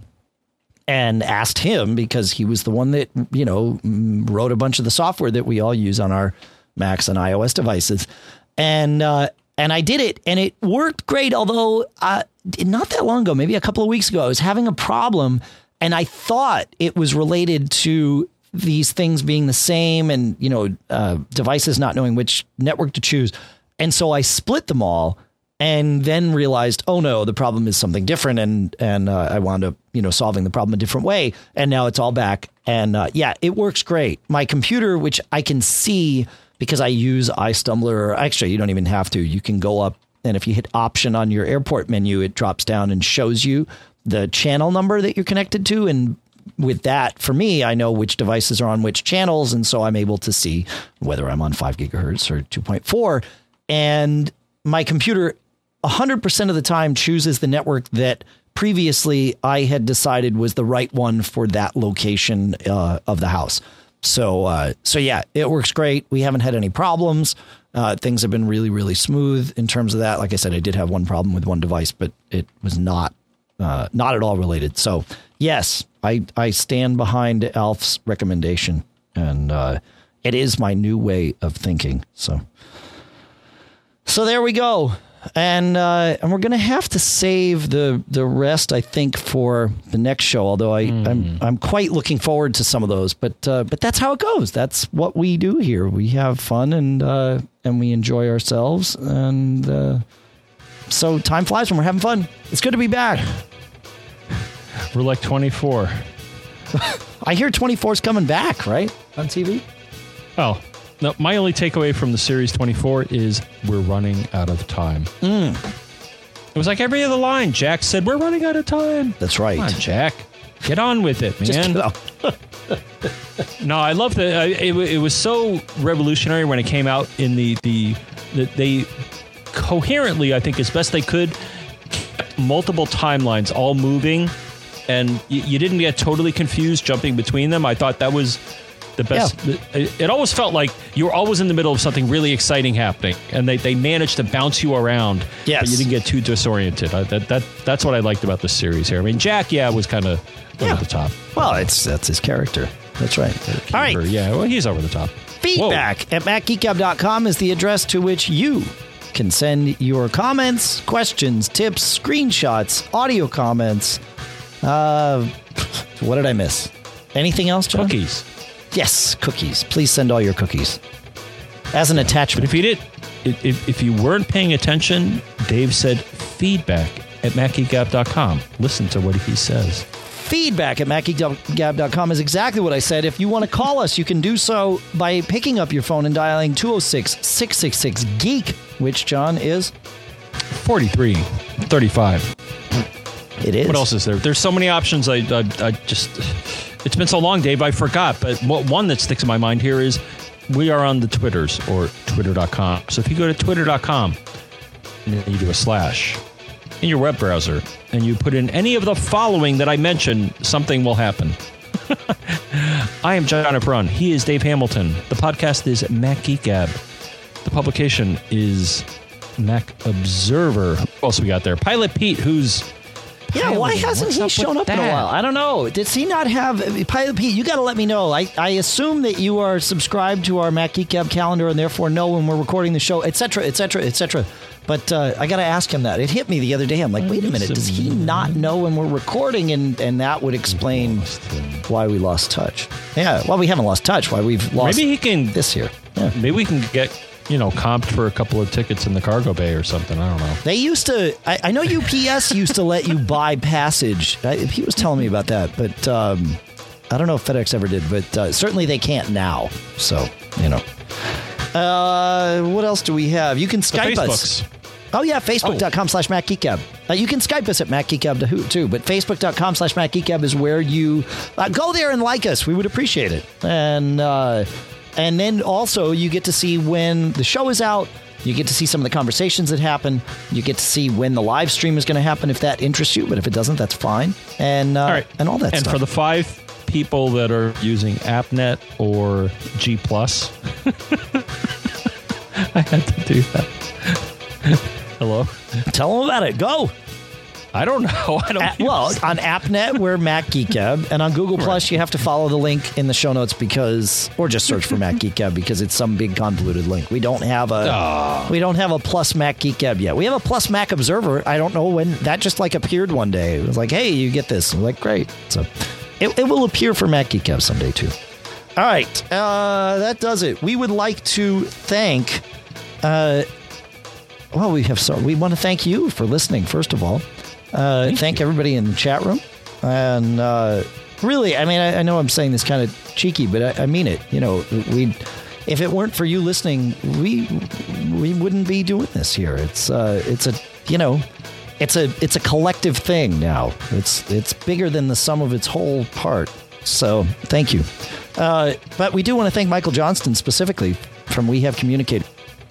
And asked him, because he was the one that, you know, wrote a bunch of the software that we all use on our Macs and iOS devices. And uh, and I did it, and it worked great. Although uh, not that long ago, maybe a couple of weeks ago, I was having a problem, and I thought it was related to these things being the same and, you know, uh, devices not knowing which network to choose. And so I split them all. And then realized, oh no, the problem is something different, and and uh, I wound up, you know, solving the problem a different way, and now it's all back. And uh, yeah, it works great. My computer, which I can see because I use iStumbler, actually, you don't even have to. You can go up, and if you hit Option on your airport menu, it drops down and shows you the channel number that you're connected to. And with that, for me, I know which devices are on which channels, and so I'm able to see whether I'm on five gigahertz or two point four. And my computer one hundred percent of the time chooses the network that previously I had decided was the right one for that location uh, of the house. So, uh, so yeah, it works great. We haven't had any problems. Uh, things have been really, really smooth in terms of that. Like I said, I did have one problem with one device, but it was not, uh, not at all related. So yes, I, I stand behind Alf's recommendation, and uh, it is my new way of thinking. So, so there we go. And uh, and we're going to have to save the the rest, I think, for the next show. Although I, mm. I'm I'm quite looking forward to some of those. But uh, but that's how it goes. That's what we do here. We have fun, and uh, and we enjoy ourselves. And uh, so time flies when we're having fun. It's good to be back. We're like twenty-four. I hear twenty-four is coming back, right, on T V? Oh. No, my only takeaway from the series twenty-four is we're running out of time. Mm. It was like every other line. Jack said, we're running out of time. That's right. Come on, Jack. Get on with it, man. No, I love the. Uh, it, it was so revolutionary when it came out in the, the, the, they coherently, I think, as best they could, kept multiple timelines all moving, and you, you didn't get totally confused jumping between them. I thought that was the best. Yeah. It, it always felt like you were always in the middle of something really exciting happening, and they, they managed to bounce you around. Yes. But you didn't get too disoriented. I, that that that's what I liked about this series here. I mean, Jack, yeah, was kind of yeah. over the top. Well, it's that's his character. That's right. Keeper, all right. Yeah, well, he's over the top. Feedback Whoa. at mac geek gab dot com is the address to which you can send your comments, questions, tips, screenshots, audio comments. Uh, what did I miss? Anything else, John? Cookies. Yes, cookies. Please send all your cookies as an attachment. But if you did, if, if you weren't paying attention, Dave said feedback at mac geek gab dot com. Listen to what he says. Feedback at mac geek gab dot com is exactly what I said. If you want to call us, you can do so by picking up your phone and dialing two oh six, six six six, geek, which, John, is forty-three thirty-five. It is. What else is there? There's so many options. I, I, I just, it's been so long, Dave, I forgot. But what, one that sticks in my mind here is we are on the Twitters, or twitter dot com. So if you go to twitter dot com and then you do a slash in your web browser and you put in any of the following that I mentioned, something will happen. I am John Efron. He is Dave Hamilton. The podcast is Mac Geek Gab. The publication is Mac Observer. What else we got there? Pilot Pete, who's... Yeah, why hasn't he shown up in a while? I don't know. Does he not have... Pilot Pete, you got to let me know. I, I assume that you are subscribed to our Mac Geek Gab calendar and therefore know when we're recording the show, et cetera, et cetera, et cetera. But uh, I got to ask him that. It hit me the other day. I'm like, wait a minute. Does he not know when we're recording? And, and that would explain why we lost touch. Yeah, well, we haven't lost touch. Why we've lost maybe he can, this year. Yeah. Maybe we can get... you know, comped for a couple of tickets in the cargo bay or something. I don't know. They used to, I, I know U P S used to let you buy passage. I, he was telling me about that, but um, I don't know if FedEx ever did, but uh, certainly they can't now. So, you know. Uh, what else do we have? You can Skype us. Oh, yeah, facebook.com slash MacGeekGab. Uh, you can Skype us at MacGeekGab too, but facebook.com slash MacGeekGab is where you uh, go there and like us. We would appreciate it. And, uh, And then also you get to see when the show is out. You get to see some of the conversations that happen. You get to see when the live stream is going to happen if that interests you. But if it doesn't, that's fine. And uh, all right. and all that and stuff. And for the five people that are using AppNet or G Plus, I had to do that. Hello? Tell them about it. Go. I don't know. I don't At, well, on AppNet, we're Mac Geek Gab, and on Google Plus, right. You have to follow the link in the show notes because, or just search for Mac Geek Gab because it's some big convoluted link. We don't have a, oh. we don't have a Plus Mac Geek Gab yet. We have a Plus Mac Observer. I don't know when that just like appeared one day. It was like, hey, you get this. I'm like, great. So, it, it will appear for Mac Geek Gab someday too. All right, uh, that does it. We would like to thank. Uh, well, we have so we want to thank you for listening. First of all. Uh, thank thank everybody in the chat room. And uh, really, I mean, I, I know I'm saying this kind of cheeky, but I, I mean it. You know, we if it weren't for you listening, we we wouldn't be doing this here. It's uh, it's a you know, it's a it's a collective thing now. It's it's bigger than the sum of its whole part. So thank you. Uh, but we do want to thank Michael Johnston specifically from We Have Communicated.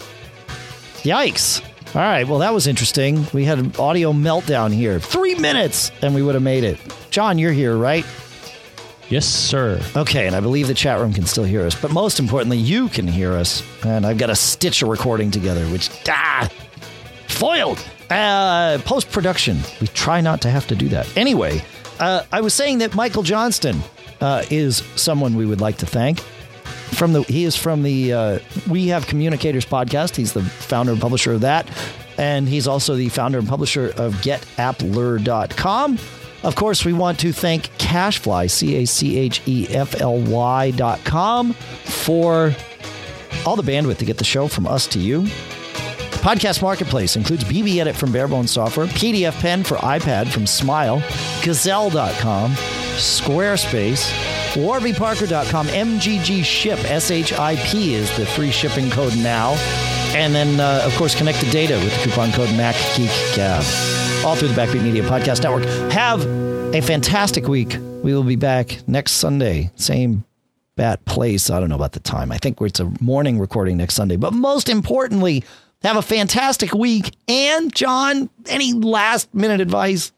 Yikes. All right, well, that was interesting. We had an audio meltdown here. Three minutes, and we would have made it. John, you're here, right? Yes, sir. Okay, and I believe the chat room can still hear us. But most importantly, you can hear us. And I've got to stitch a recording together, which, ah, foiled. Uh, post-production. We try not to have to do that. Anyway, uh, I was saying that Michael Johnston uh, is someone we would like to thank. From the he is from the uh, We Have Communicators podcast. He's the founder and publisher of that, and he's also the founder and publisher of get appler dot com. Of course, we want to thank Cachefly, C A C H E F L Y dot com, for all the bandwidth to get the show from us to you. The podcast marketplace includes B B Edit from Barebones Software, P D F Pen for iPad from Smile, Gazelle dot com, Squarespace, Warby Parker dot com, M G G Ship, S H I P is the free shipping code now. And then, uh, of course, Connected Data with the coupon code MacGeekGab. All through the Backbeat Media Podcast Network. Have a fantastic week. We will be back next Sunday. Same bat place. I don't know about the time. I think it's a morning recording next Sunday. But most importantly, have a fantastic week. And, John, any last minute advice?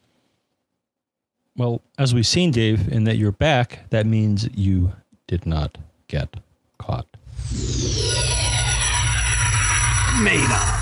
Well, as we've seen, Dave, in that you're back, that means you did not get caught. Made up.